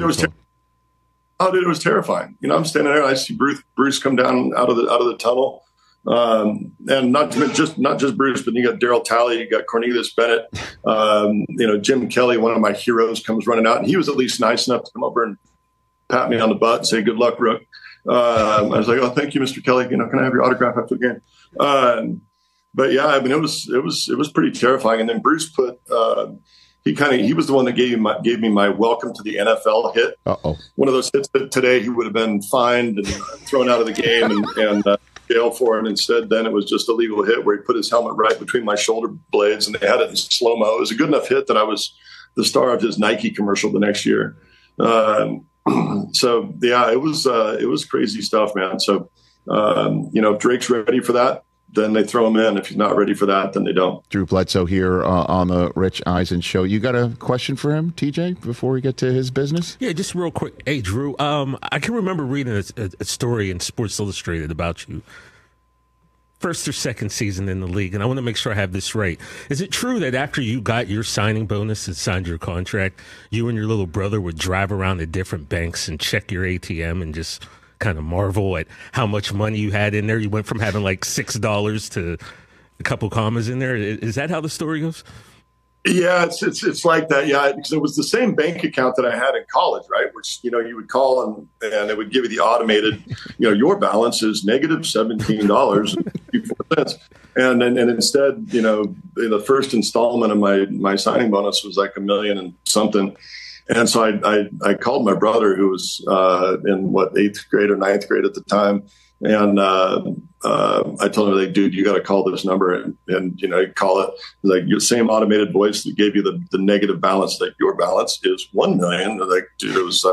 [SPEAKER 9] Oh, dude, it was terrifying. I'm standing there and I see Bruce come down out of the tunnel. And not just Bruce, but you got Darryl Talley, you got Cornelius Bennett, Jim Kelly, one of my heroes, comes running out, and he was at least nice enough to come over and pat me on the butt and say, "Good luck, Rook." I was like, "Oh, thank you, Mr. Kelly. Can I have your autograph after the game?" But yeah, I mean, it was pretty terrifying. And then Bruce put he was the one that gave me my welcome to the NFL hit. One of those hits that today he would have been fined and thrown out of the game and jail for, and instead then it was just a legal hit where he put his helmet right between my shoulder blades and they had it in slow-mo. It was a good enough hit that I was the star of his Nike commercial the next year. So yeah, it was crazy stuff, man. So if Drake's ready for that, then they throw him in. If he's not ready for that, then they don't.
[SPEAKER 6] Drew Bledsoe here on the Rich Eisen Show. You got a question for him, TJ, before we get to his business?
[SPEAKER 8] Yeah, just real quick. Hey, Drew, I can remember reading a story in Sports Illustrated about you. First or second season in the league, and I want to make sure I have this right. Is it true that after you got your signing bonus and signed your contract, you and your little brother would drive around to different banks and check your ATM and just kind of marvel at how much money you had in there? You went from having like $6 to a couple commas in there. Is that how the story goes?
[SPEAKER 9] Yeah, it's like that. Yeah, because it was the same bank account that I had in college, right? Which you would call and it would give you the automated, your balance is negative $17.54, and instead, the first installment of my signing bonus was like $1 million and something. And so I called my brother, who was in 8th grade or 9th grade at the time, and I told him, like, "Dude, you got to call this number." And you call it, like, your same automated voice that gave you the negative balance, like, your balance is $1 million. Like, dude, it was.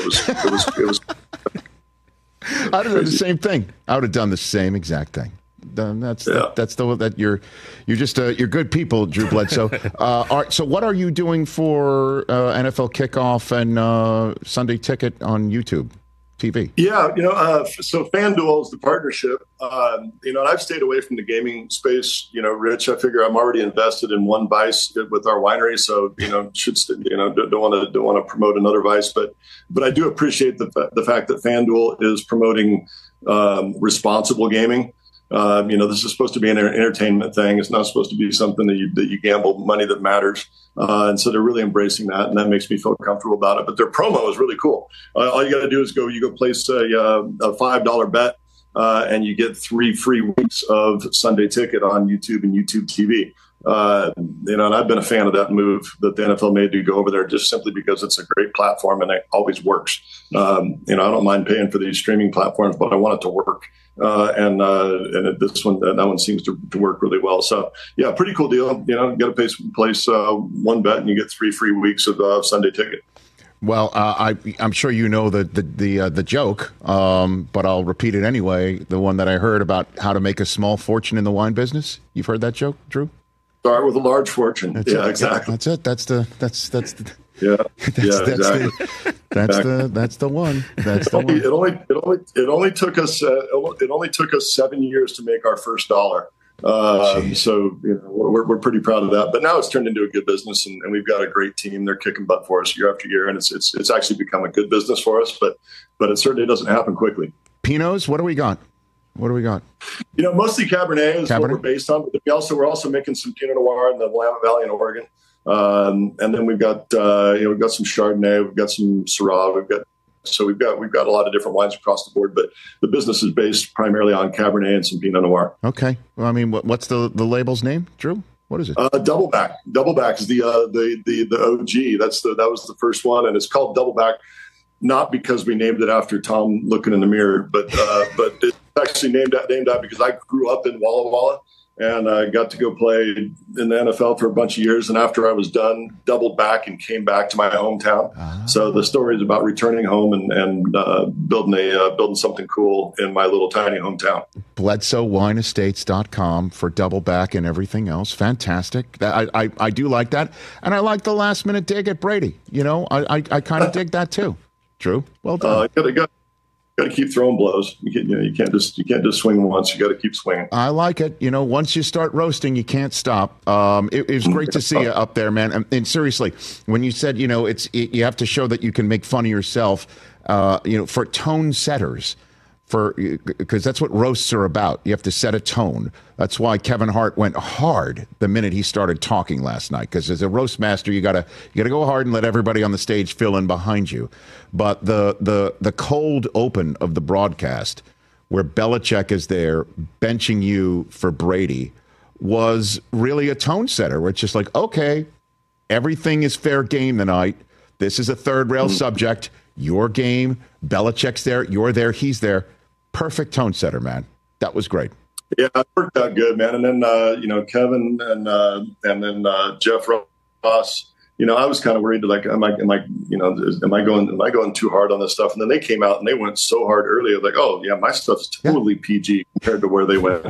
[SPEAKER 6] I'd have done the same thing. I would have done the same exact thing. You're good people, Drew Bledsoe. All right, so what are you doing for NFL Kickoff and Sunday Ticket on YouTube TV?
[SPEAKER 9] Yeah, so FanDuel is the partnership. And I've stayed away from the gaming space. Rich, I figure I'm already invested in one vice with our winery, so don't want to promote another vice, but I do appreciate the fact that FanDuel is promoting responsible gaming. This is supposed to be an entertainment thing. It's not supposed to be something that you gamble money that matters. And so they're really embracing that, and that makes me feel comfortable about it. But their promo is really cool. All you got to do is go place a $5 bet, and you get 3 free weeks of Sunday Ticket on YouTube and YouTube TV. And I've been a fan of that move that the NFL made to go over there, just simply because it's a great platform and it always works. I don't mind paying for these streaming platforms, but I want it to work. And that one seems to work really well. So yeah, pretty cool deal. You got to place one bet and you get 3 free weeks of Sunday Ticket.
[SPEAKER 6] Well, I'm sure you know the joke, but I'll repeat it anyway. The one that I heard about how to make a small fortune in the wine business. You've heard that joke, Drew?
[SPEAKER 9] Start with a large fortune. Exactly.
[SPEAKER 6] That's it. That's the
[SPEAKER 9] yeah. Exactly.
[SPEAKER 6] That's the one. That's the one.
[SPEAKER 9] It only took us 7 years to make our first dollar. So we're pretty proud of that. But now it's turned into a good business, and we've got a great team. They're kicking butt for us year after year, and it's actually become a good business for us. But it certainly doesn't happen quickly.
[SPEAKER 6] Pinots, what do we got?
[SPEAKER 9] Mostly Cabernet is what we're based on. But we're also making some Pinot Noir in the Willamette Valley in Oregon, and then we've got some Chardonnay, we've got some Syrah, we've got a lot of different wines across the board. But the business is based primarily on Cabernet and some Pinot Noir.
[SPEAKER 6] Okay. Well, I mean, what's the label's name, Drew? What is it?
[SPEAKER 9] Doubleback. Doubleback is the OG. That was the first one, and it's called Doubleback. Not because we named it after Tom looking in the mirror, but it's actually named that because I grew up in Walla Walla and I got to go play in the NFL for a bunch of years. And after I was done, doubled back and came back to my hometown. So the story is about returning home and building something cool in my little tiny hometown.
[SPEAKER 6] BledsoeWineEstates.com for Doubleback and everything else. Fantastic. I do like that. And I like the last minute dig at Brady. I kind of dig that too. Drew, well done.
[SPEAKER 9] Got to keep throwing blows. You can't just swing once. You got to keep swinging.
[SPEAKER 6] I like it. Once you start roasting, you can't stop. It was great to see you up there, man. And seriously, when you said you have to show that you can make fun of yourself, for tone setters. Because that's what roasts are about. You have to set a tone. That's why Kevin Hart went hard the minute he started talking last night. Because as a roast master, you gotta go hard and let everybody on the stage fill in behind you. But the cold open of the broadcast, where Belichick is there benching you for Brady, was really a tone setter. Where it's just like, okay, everything is fair game tonight. This is a third rail subject. Your game. Belichick's there. You're there. He's there. Perfect tone setter, man. That was great.
[SPEAKER 9] Yeah, it worked out good, man. And then Kevin and then Jeff Ross. I was kind of worried, like, am I going too hard on this stuff? And then they came out and they went so hard early. I was like, oh yeah, my stuff's totally PG compared to where they went.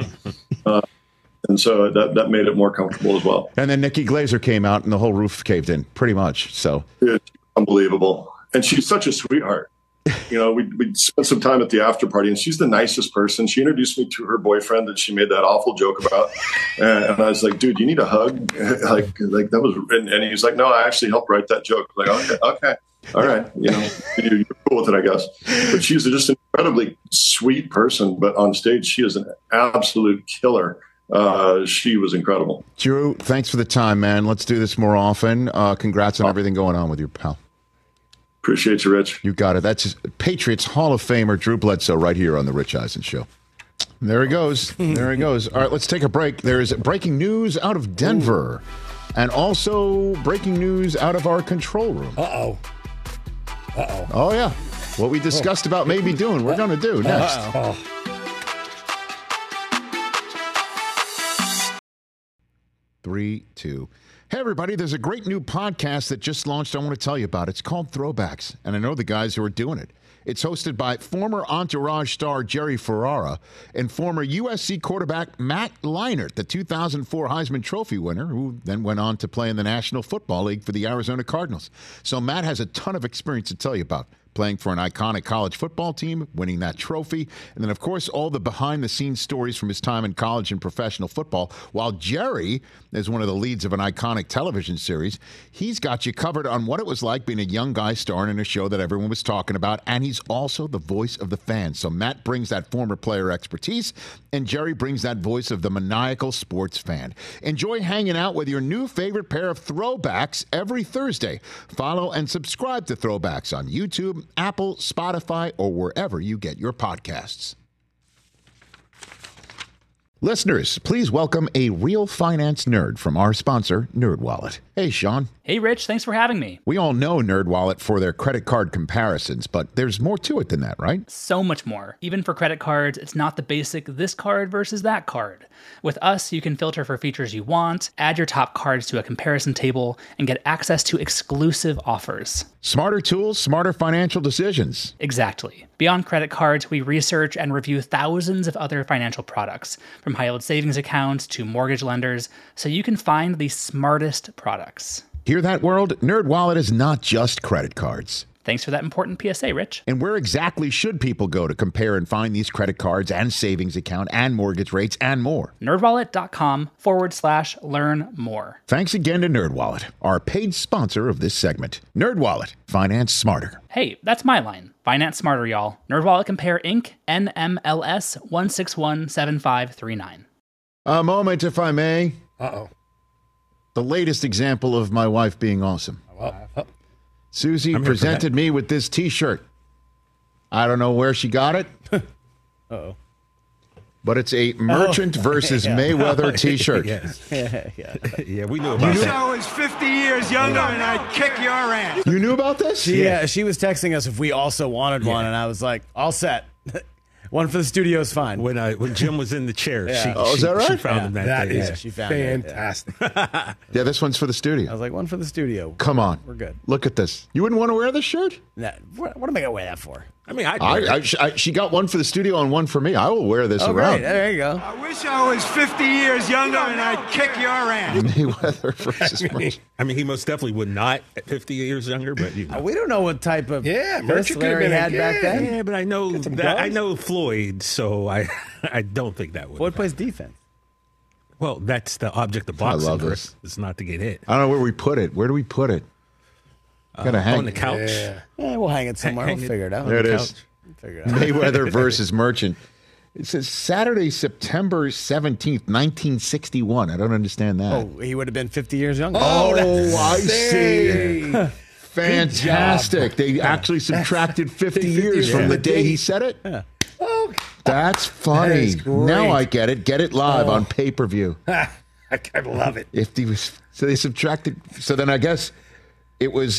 [SPEAKER 9] And so that made it more comfortable as well.
[SPEAKER 6] And then Nikki Glaser came out and the whole roof caved in, pretty much. So
[SPEAKER 9] it's unbelievable. And she's such a sweetheart. We spent some time at the after party, and she's the nicest person. She introduced me to her boyfriend that she made that awful joke about, and I was like, "Dude, you need a hug?" like that was, and he was like, "No, I actually helped write that joke." Like, okay, all right, you're cool with it, I guess. But she's just an incredibly sweet person, but on stage, she is an absolute killer. She was incredible.
[SPEAKER 6] Drew, thanks for the time, man. Let's do this more often. Congrats on everything going on with your pal.
[SPEAKER 9] Appreciate you, Rich.
[SPEAKER 6] You got it. That's Patriots Hall of Famer Drew Bledsoe right here on the Rich Eisen Show. There he goes. There he goes. All right, let's take a break. There is breaking news out of Denver and also breaking news out of our control room.
[SPEAKER 10] Uh-oh.
[SPEAKER 6] Oh, yeah. What we discussed about maybe doing, we're going to do next. 3, 2. Hey, everybody, there's a great new podcast that just launched I want to tell you about. It's called Throwbacks, and I know the guys who are doing it. It's hosted by former Entourage star Jerry Ferrara and former USC quarterback Matt Leinart, the 2004 Heisman Trophy winner, who then went on to play in the National Football League for the Arizona Cardinals. So Matt has a ton of experience to tell you about. Playing for an iconic college football team, winning that trophy, and then, of course, all the behind-the-scenes stories from his time in college and professional football. While Jerry is one of the leads of an iconic television series, he's got you covered on what it was like being a young guy starring in a show that everyone was talking about, and he's also the voice of the fans. So Matt brings that former player expertise, and Jerry brings that voice of the maniacal sports fan. Enjoy hanging out with your new favorite pair of throwbacks every Thursday. Follow and subscribe to Throwbacks on YouTube, Apple, Spotify, or wherever you get your podcasts. Listeners, please welcome a real finance nerd from our sponsor, NerdWallet. Hey, Sean.
[SPEAKER 15] Hey, Rich. Thanks for having me.
[SPEAKER 6] We all know NerdWallet for their credit card comparisons, but there's more to it than that, right?
[SPEAKER 15] So much more. Even for credit cards, it's not the basic this card versus that card. With us, you can filter for features you want, add your top cards to a comparison table, and get access to exclusive offers.
[SPEAKER 6] Smarter tools, smarter financial decisions.
[SPEAKER 15] Exactly. Beyond credit cards, we research and review thousands of other financial products, from high-yield savings accounts to mortgage lenders, so you can find the smartest products.
[SPEAKER 6] Hear that, world? NerdWallet is not just credit cards.
[SPEAKER 15] Thanks for that important PSA, Rich.
[SPEAKER 6] And where exactly should people go to compare and find these credit cards and savings account and mortgage rates and more?
[SPEAKER 15] NerdWallet.com/learn more.
[SPEAKER 6] Thanks again to NerdWallet, our paid sponsor of this segment. NerdWallet, finance smarter.
[SPEAKER 15] Hey, that's my line. Finance smarter, y'all. NerdWallet Compare Inc. NMLS 1617539.
[SPEAKER 6] A moment, if I may.
[SPEAKER 10] Uh-oh.
[SPEAKER 6] The latest example of my wife being awesome. Susie presented me with this T-shirt. I don't know where she got it.
[SPEAKER 11] Uh-oh.
[SPEAKER 6] But it's a Merchant versus Mayweather T-shirt.
[SPEAKER 8] Yes. Yeah, we knew
[SPEAKER 12] I
[SPEAKER 8] about
[SPEAKER 12] wish
[SPEAKER 8] that.
[SPEAKER 12] I was 50 years younger and I'd kick your ass.
[SPEAKER 6] You knew about this?
[SPEAKER 11] She was texting us if we also wanted one, and I was like, all set. One for the studio is fine.
[SPEAKER 8] When Jim was in the chair,
[SPEAKER 11] Yeah.
[SPEAKER 8] she,
[SPEAKER 6] is that right?
[SPEAKER 8] she found him that day.
[SPEAKER 11] She found it.
[SPEAKER 10] Fantastic.
[SPEAKER 6] Yeah, this one's for the
[SPEAKER 11] I
[SPEAKER 6] studio.
[SPEAKER 11] was like, one for the studio.
[SPEAKER 6] Come on.
[SPEAKER 11] We're good.
[SPEAKER 6] Look at this. You wouldn't want to wear this shirt?
[SPEAKER 11] Nah, what am I going to wear that for?
[SPEAKER 8] I mean,
[SPEAKER 6] She got one for the studio and one for me. I will wear this
[SPEAKER 11] Oh,
[SPEAKER 6] around.
[SPEAKER 11] great. There you go.
[SPEAKER 12] I wish I was 50 years younger and I'd kick your ass.
[SPEAKER 6] Mayweather versus Merchant.
[SPEAKER 8] I mean, he most definitely would not at 50 years younger, but you know.
[SPEAKER 11] We don't know what type of
[SPEAKER 10] Merchant
[SPEAKER 11] fist
[SPEAKER 10] could have
[SPEAKER 11] Larry
[SPEAKER 10] been
[SPEAKER 11] had back then.
[SPEAKER 8] Yeah, but I know that I know Floyd, so I don't think that would.
[SPEAKER 11] Floyd plays defense.
[SPEAKER 8] Well, that's the object of boxing.
[SPEAKER 6] love
[SPEAKER 8] Chris.
[SPEAKER 6] this.
[SPEAKER 8] It's not to get hit.
[SPEAKER 6] I don't know where we put it. Where do we put it? Gotta hang
[SPEAKER 8] on the couch.
[SPEAKER 10] Yeah.
[SPEAKER 11] We'll hang it somewhere.
[SPEAKER 8] Hang
[SPEAKER 11] We'll
[SPEAKER 8] it
[SPEAKER 11] figure it out.
[SPEAKER 6] There it
[SPEAKER 8] couch.
[SPEAKER 6] is.
[SPEAKER 11] Figure it out.
[SPEAKER 6] Mayweather versus Merchant. It says Saturday, September 17th, 1961. I don't understand that.
[SPEAKER 11] Oh, he would have been 50 years younger.
[SPEAKER 6] Oh, I see. Fantastic. They actually subtracted 50 years from the day he said it.
[SPEAKER 11] Yeah.
[SPEAKER 6] That's funny.
[SPEAKER 10] That is great.
[SPEAKER 6] Now I get it. Get it live on pay-per-view.
[SPEAKER 10] I love it.
[SPEAKER 6] If he was, so they subtracted. So then I guess it was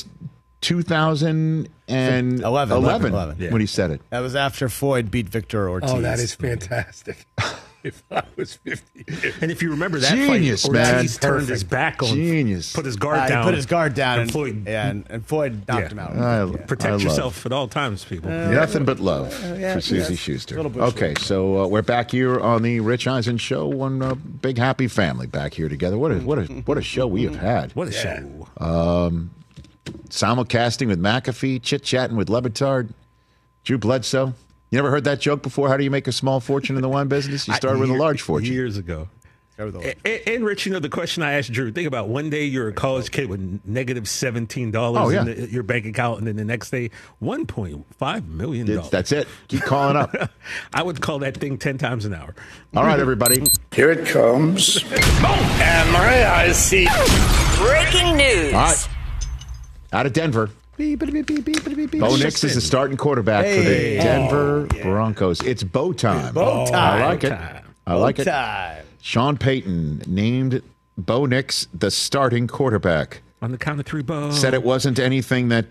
[SPEAKER 6] 2011
[SPEAKER 11] Yeah.
[SPEAKER 6] when he said it.
[SPEAKER 11] That was after Floyd beat Victor Ortiz.
[SPEAKER 10] Oh, that is fantastic. If I was 50 years.
[SPEAKER 8] And if you remember that
[SPEAKER 6] Genius,
[SPEAKER 8] fight,
[SPEAKER 6] man.
[SPEAKER 8] Ortiz turned his back on,
[SPEAKER 6] Genius.
[SPEAKER 8] put his guard down.
[SPEAKER 11] He put his guard down,
[SPEAKER 8] and Floyd,
[SPEAKER 11] and Floyd knocked him out.
[SPEAKER 6] I
[SPEAKER 8] protect
[SPEAKER 6] love-
[SPEAKER 8] yourself at all times, people.
[SPEAKER 6] Nothing but love for Susie Schuster. Okay, so we're back here on the Rich Eisen Show. One big happy family back here together. What a show we have had.
[SPEAKER 8] What a show!
[SPEAKER 6] Simulcasting with McAfee, chit chatting with Lebitard, Drew Bledsoe. You never heard that joke before? How do you make a small fortune in the wine business? You start with a large fortune.
[SPEAKER 8] Years ago. And Rich, you know the question I asked Drew. Think about one day you're a college kid with negative $17 in your bank account, and then the next day $1.5 million.
[SPEAKER 6] That's it. Keep calling up.
[SPEAKER 8] I would call that thing 10 times an hour.
[SPEAKER 6] All right, everybody.
[SPEAKER 10] Here it comes. And my eyes see.
[SPEAKER 4] Breaking news.
[SPEAKER 6] All right. Out of Denver. Bo Nix is the starting quarterback for the Denver Broncos. It's Bo time.
[SPEAKER 11] Bo time.
[SPEAKER 6] I like it. I like it.
[SPEAKER 11] Time.
[SPEAKER 6] Sean Payton named Bo Nix the starting quarterback.
[SPEAKER 8] On the count of 3, Bo.
[SPEAKER 6] Said it wasn't anything that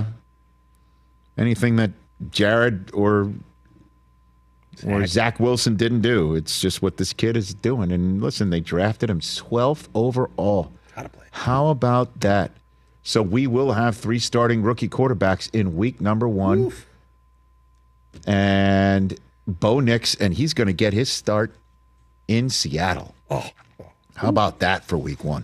[SPEAKER 6] Jared or Zach Wilson didn't do. It's just what this kid is doing. And listen, they drafted him 12th overall. How about that? So we will have 3 starting rookie quarterbacks in week number 1. Oof. And Bo Nix, and he's going to get his start in Seattle. How about that for week 1?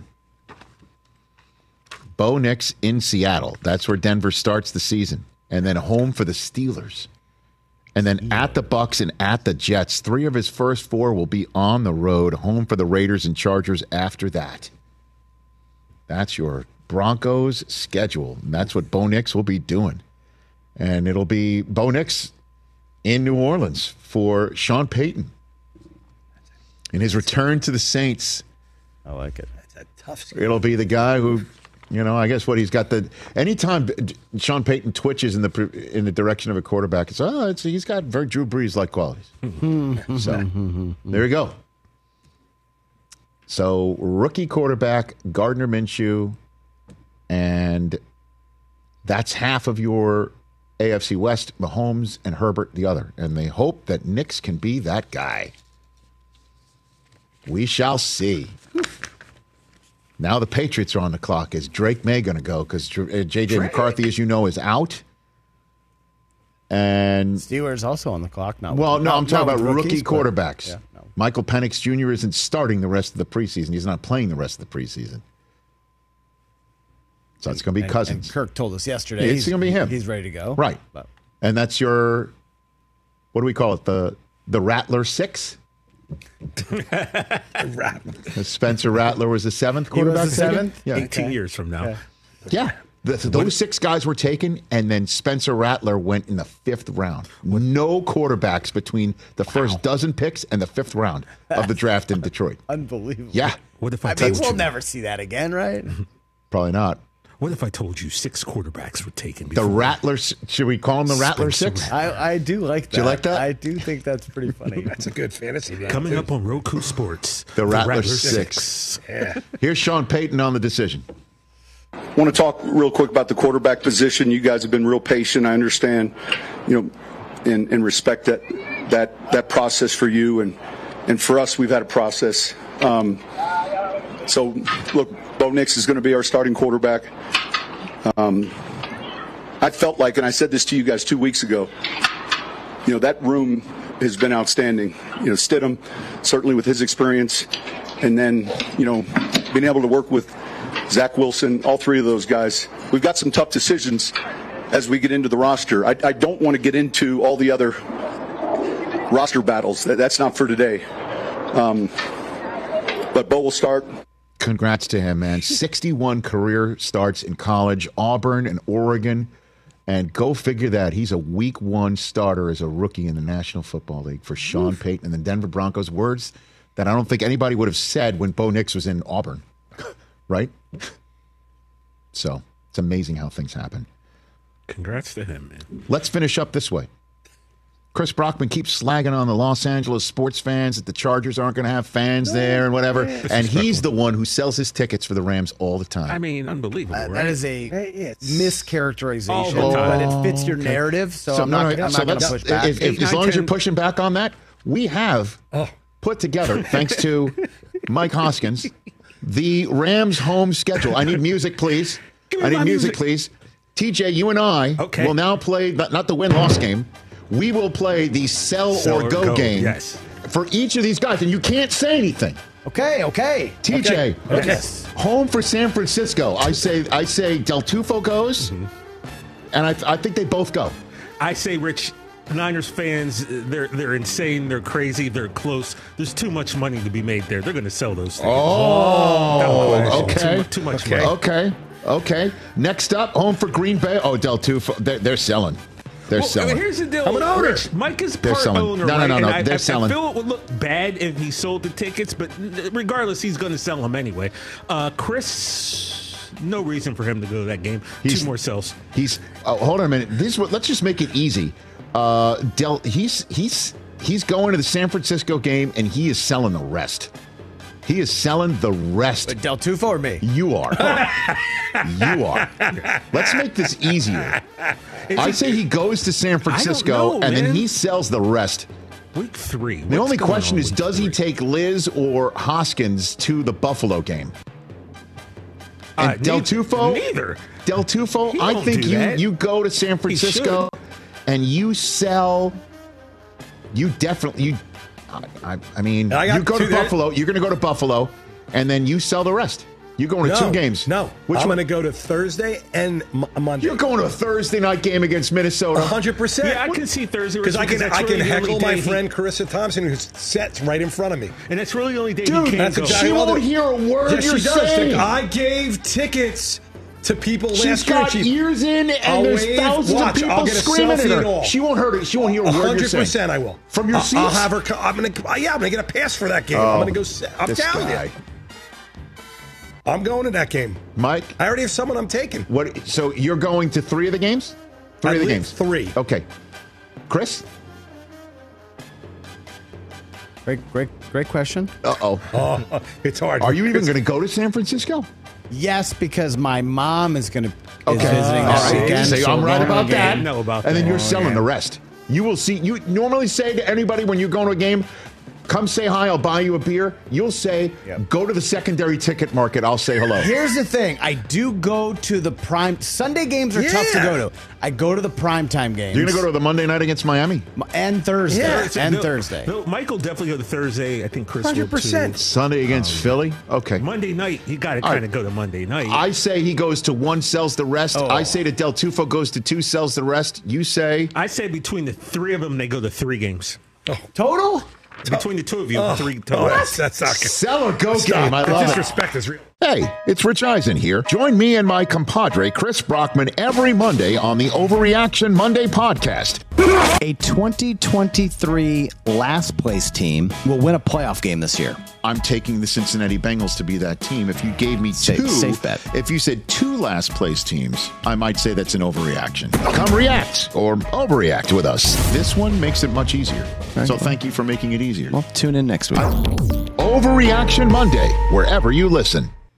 [SPEAKER 6] Bo Nix in Seattle. That's where Denver starts the season. And then home for the Steelers. And then at the Bucs and at the Jets. 3 of his first 4 will be on the road. Home for the Raiders and Chargers after that. That's your Broncos schedule. And that's what Bo Nix will be doing. And it'll be Bo Nix in New Orleans for Sean Payton in his return to the Saints.
[SPEAKER 11] I like it.
[SPEAKER 10] That's a tough schedule.
[SPEAKER 6] It'll be the guy who, I guess what he's got the. Anytime Sean Payton twitches in the direction of a quarterback, he's got very Drew Brees-like qualities. So there you go. So rookie quarterback Gardner Minshew. And that's half of your AFC West, Mahomes and Herbert the other. And they hope that Nix can be that guy. We shall see. Now the Patriots are on the clock. Is Drake May going to go? Because J.J. McCarthy, as you know, is out. And
[SPEAKER 11] Steelers also on the clock now.
[SPEAKER 6] Well, no, I'm talking about rookie
[SPEAKER 11] rookies,
[SPEAKER 6] quarterbacks.
[SPEAKER 11] Yeah,
[SPEAKER 6] Michael Penix Jr. isn't starting the rest of the preseason. He's not playing the rest of the preseason. So it's going to be Cousins.
[SPEAKER 11] And Kirk told us yesterday.
[SPEAKER 6] Yeah, it's going to be him.
[SPEAKER 11] He's ready to go.
[SPEAKER 6] Right. And that's your, what do we call it? The Rattler 6? Spencer Rattler was the 7th quarterback.
[SPEAKER 11] He was the 7th?
[SPEAKER 6] Yeah.
[SPEAKER 8] 18 years from now.
[SPEAKER 6] Yeah. Those 6 guys were taken, and then Spencer Rattler went in the 5th round. No quarterbacks between the first dozen picks and the 5th round of the draft in Detroit.
[SPEAKER 11] Unbelievable.
[SPEAKER 6] Yeah.
[SPEAKER 8] What if I
[SPEAKER 11] mean,
[SPEAKER 8] told
[SPEAKER 11] we'll
[SPEAKER 8] you?
[SPEAKER 11] never see that again, right?
[SPEAKER 6] Probably not.
[SPEAKER 8] What if I told you 6 quarterbacks were taken?
[SPEAKER 6] The Rattler, should we call him the Rattler 6?
[SPEAKER 11] I do like that.
[SPEAKER 6] Do you like that?
[SPEAKER 11] I do think that's pretty funny.
[SPEAKER 10] That's a good fantasy game.
[SPEAKER 8] Coming up on Roku Sports.
[SPEAKER 6] The Rattler 6.
[SPEAKER 10] Yeah.
[SPEAKER 6] Here's Sean Payton on the decision.
[SPEAKER 16] I want to talk real quick about the quarterback position. You guys have been real patient. I understand, and respect that process for you and for us. We've had a process. So look, Bo Nix is going to be our starting quarterback. I felt like, and I said this to you guys 2 weeks ago, that room has been outstanding. Stidham, certainly with his experience, and then, being able to work with Zach Wilson, all 3 of those guys. We've got some tough decisions as we get into the roster. I don't want to get into all the other roster battles. That's not for today. But Bo will start.
[SPEAKER 6] Congrats to him, man. 61 career starts in college, Auburn and Oregon. And go figure that. He's a week 1 starter as a rookie in the National Football League for Sean Payton and the Denver Broncos. Words that I don't think anybody would have said when Bo Nix was in Auburn. Right? So it's amazing how things happen.
[SPEAKER 8] Congrats to him, man.
[SPEAKER 6] Let's finish up this way. Chris Brockman keeps slagging on the Los Angeles sports fans that the Chargers aren't going to have fans there and whatever. And he's the one who sells his tickets for the Rams all the time.
[SPEAKER 8] I mean, unbelievable, right?
[SPEAKER 11] That is a mischaracterization,
[SPEAKER 8] All the time.
[SPEAKER 11] but it fits your narrative, so I'm not going to push back.
[SPEAKER 6] As long as you're pushing back on that, we have put together, thanks to Mike Hoskins, the Rams home schedule. I need music, please. I need music, please. TJ, you and I will now play, not the win-loss game. We will play the sell or go game for each of these guys, and you can't say anything.
[SPEAKER 11] Okay.
[SPEAKER 6] TJ,
[SPEAKER 11] Yes.
[SPEAKER 6] Home for San Francisco. I say Del Tufo goes, and I think they both go.
[SPEAKER 8] I say, Rich, Niners fans, they're insane, they're crazy, they're close. There's too much money to be made there. They're going to sell those things.
[SPEAKER 6] Okay.
[SPEAKER 8] Too much money.
[SPEAKER 6] Okay. Next up, home for Green Bay. Oh, Del Tufo, they're selling. They're selling.
[SPEAKER 8] Here's the deal.
[SPEAKER 6] I'm an owner.
[SPEAKER 8] Rich, Mike is
[SPEAKER 6] They're
[SPEAKER 8] part
[SPEAKER 6] selling.
[SPEAKER 8] owner.
[SPEAKER 6] No.
[SPEAKER 8] Right?
[SPEAKER 6] They're selling.
[SPEAKER 8] I feel it would look bad if he sold the tickets, but regardless, he's going to sell them anyway. Chris, no reason for him to go to that game. 2 more sells.
[SPEAKER 6] Hold on a minute. Let's just make it easy. He's going to the San Francisco game, and he is selling the rest. He is selling the rest.
[SPEAKER 11] But Del Tufo or me?
[SPEAKER 6] You are. You are. Let's make this easier. I say he goes to San Francisco, and then he sells the rest.
[SPEAKER 8] Week 3.
[SPEAKER 6] The only question is, does he take Liz or Hoskins to the Buffalo game? And Del Tufo?
[SPEAKER 8] Neither.
[SPEAKER 6] Del Tufo,
[SPEAKER 8] He
[SPEAKER 6] I
[SPEAKER 8] won't
[SPEAKER 6] think
[SPEAKER 8] do that.
[SPEAKER 6] you go to San Francisco and you sell. You definitely. I mean, you go to Buffalo. You're going to go to Buffalo, and then you sell the rest. You're going to 2 games.
[SPEAKER 17] No, I'm going to go to Thursday and Monday.
[SPEAKER 6] You're going to a Thursday night game against Minnesota.
[SPEAKER 17] 100%.
[SPEAKER 8] Yeah, I can see Thursday.
[SPEAKER 17] Because I can
[SPEAKER 8] really
[SPEAKER 17] heckle my friend Carissa Thompson, who sits right in front of me.
[SPEAKER 8] And that's really the only day
[SPEAKER 6] Dude,
[SPEAKER 8] he can't
[SPEAKER 6] that's
[SPEAKER 8] go.
[SPEAKER 6] exactly she won't hear a word
[SPEAKER 17] yes,
[SPEAKER 6] you're
[SPEAKER 17] she does.
[SPEAKER 6] saying.
[SPEAKER 17] I gave tickets to people
[SPEAKER 6] She's
[SPEAKER 17] last year.
[SPEAKER 6] got ears in, and there's thousands of people screaming at her. She won't hear a word you're saying.
[SPEAKER 17] 100% I will.
[SPEAKER 6] From your seats?
[SPEAKER 17] I'll have her. I'm going to get a pass for that game. I'm going to go. I'm telling you. I'm going to that game.
[SPEAKER 6] Mike?
[SPEAKER 17] I already have someone I'm taking.
[SPEAKER 6] What? So you're going to 3 of the games? 3 of the games?
[SPEAKER 17] 3.
[SPEAKER 6] Okay. Chris?
[SPEAKER 11] Great question.
[SPEAKER 6] Uh-oh.
[SPEAKER 17] It's hard.
[SPEAKER 6] Are you even going to go to San Francisco?
[SPEAKER 11] Yes, because my mom is going to
[SPEAKER 6] Okay.
[SPEAKER 11] is visiting this weekend.
[SPEAKER 6] Say
[SPEAKER 11] so
[SPEAKER 6] I'm
[SPEAKER 11] we're
[SPEAKER 6] right
[SPEAKER 11] going
[SPEAKER 6] about
[SPEAKER 11] again.
[SPEAKER 6] that.
[SPEAKER 8] Know about
[SPEAKER 6] and then
[SPEAKER 8] that.
[SPEAKER 6] you're selling the rest. You will see. You normally say to anybody when you go to a game, Come say hi. I'll buy you a beer. You'll say, go to the secondary ticket market. I'll say hello.
[SPEAKER 11] Here's the thing. I do go to the prime. Sunday games are tough to go to. I go to the primetime games.
[SPEAKER 6] You're going to go to the Monday night against Miami?
[SPEAKER 11] And Thursday.
[SPEAKER 8] Yeah.
[SPEAKER 11] Thursday.
[SPEAKER 8] No, Michael definitely go to Thursday. I think Chris will
[SPEAKER 6] 100%.
[SPEAKER 8] too.
[SPEAKER 6] Sunday against Philly? Okay.
[SPEAKER 8] Monday night, you got to kind of go to Monday night.
[SPEAKER 6] I say he goes to 1, sells the rest.
[SPEAKER 8] Oh.
[SPEAKER 6] I say that Del Tufo goes to 2, sells the rest. You say?
[SPEAKER 8] I say between the 3 of them, they go to 3 games.
[SPEAKER 11] Total?
[SPEAKER 8] Between the 2 of you, 3 total.
[SPEAKER 17] That's not good.
[SPEAKER 6] Sell or go game. I love it.
[SPEAKER 17] Disrespect is real.
[SPEAKER 6] Hey, it's Rich Eisen here. Join me and my compadre, Chris Brockman, every Monday on the Overreaction Monday podcast.
[SPEAKER 18] A 2023 last place team will win a playoff game this year.
[SPEAKER 6] I'm taking the Cincinnati Bengals to be that team. If you gave me
[SPEAKER 18] safe bet.
[SPEAKER 6] If you said 2 last place teams, I might say that's an overreaction. Come react or overreact with us. This one makes it much easier. So thank you for making it easier.
[SPEAKER 18] Well, tune in next week.
[SPEAKER 6] Overreaction Monday, wherever you listen.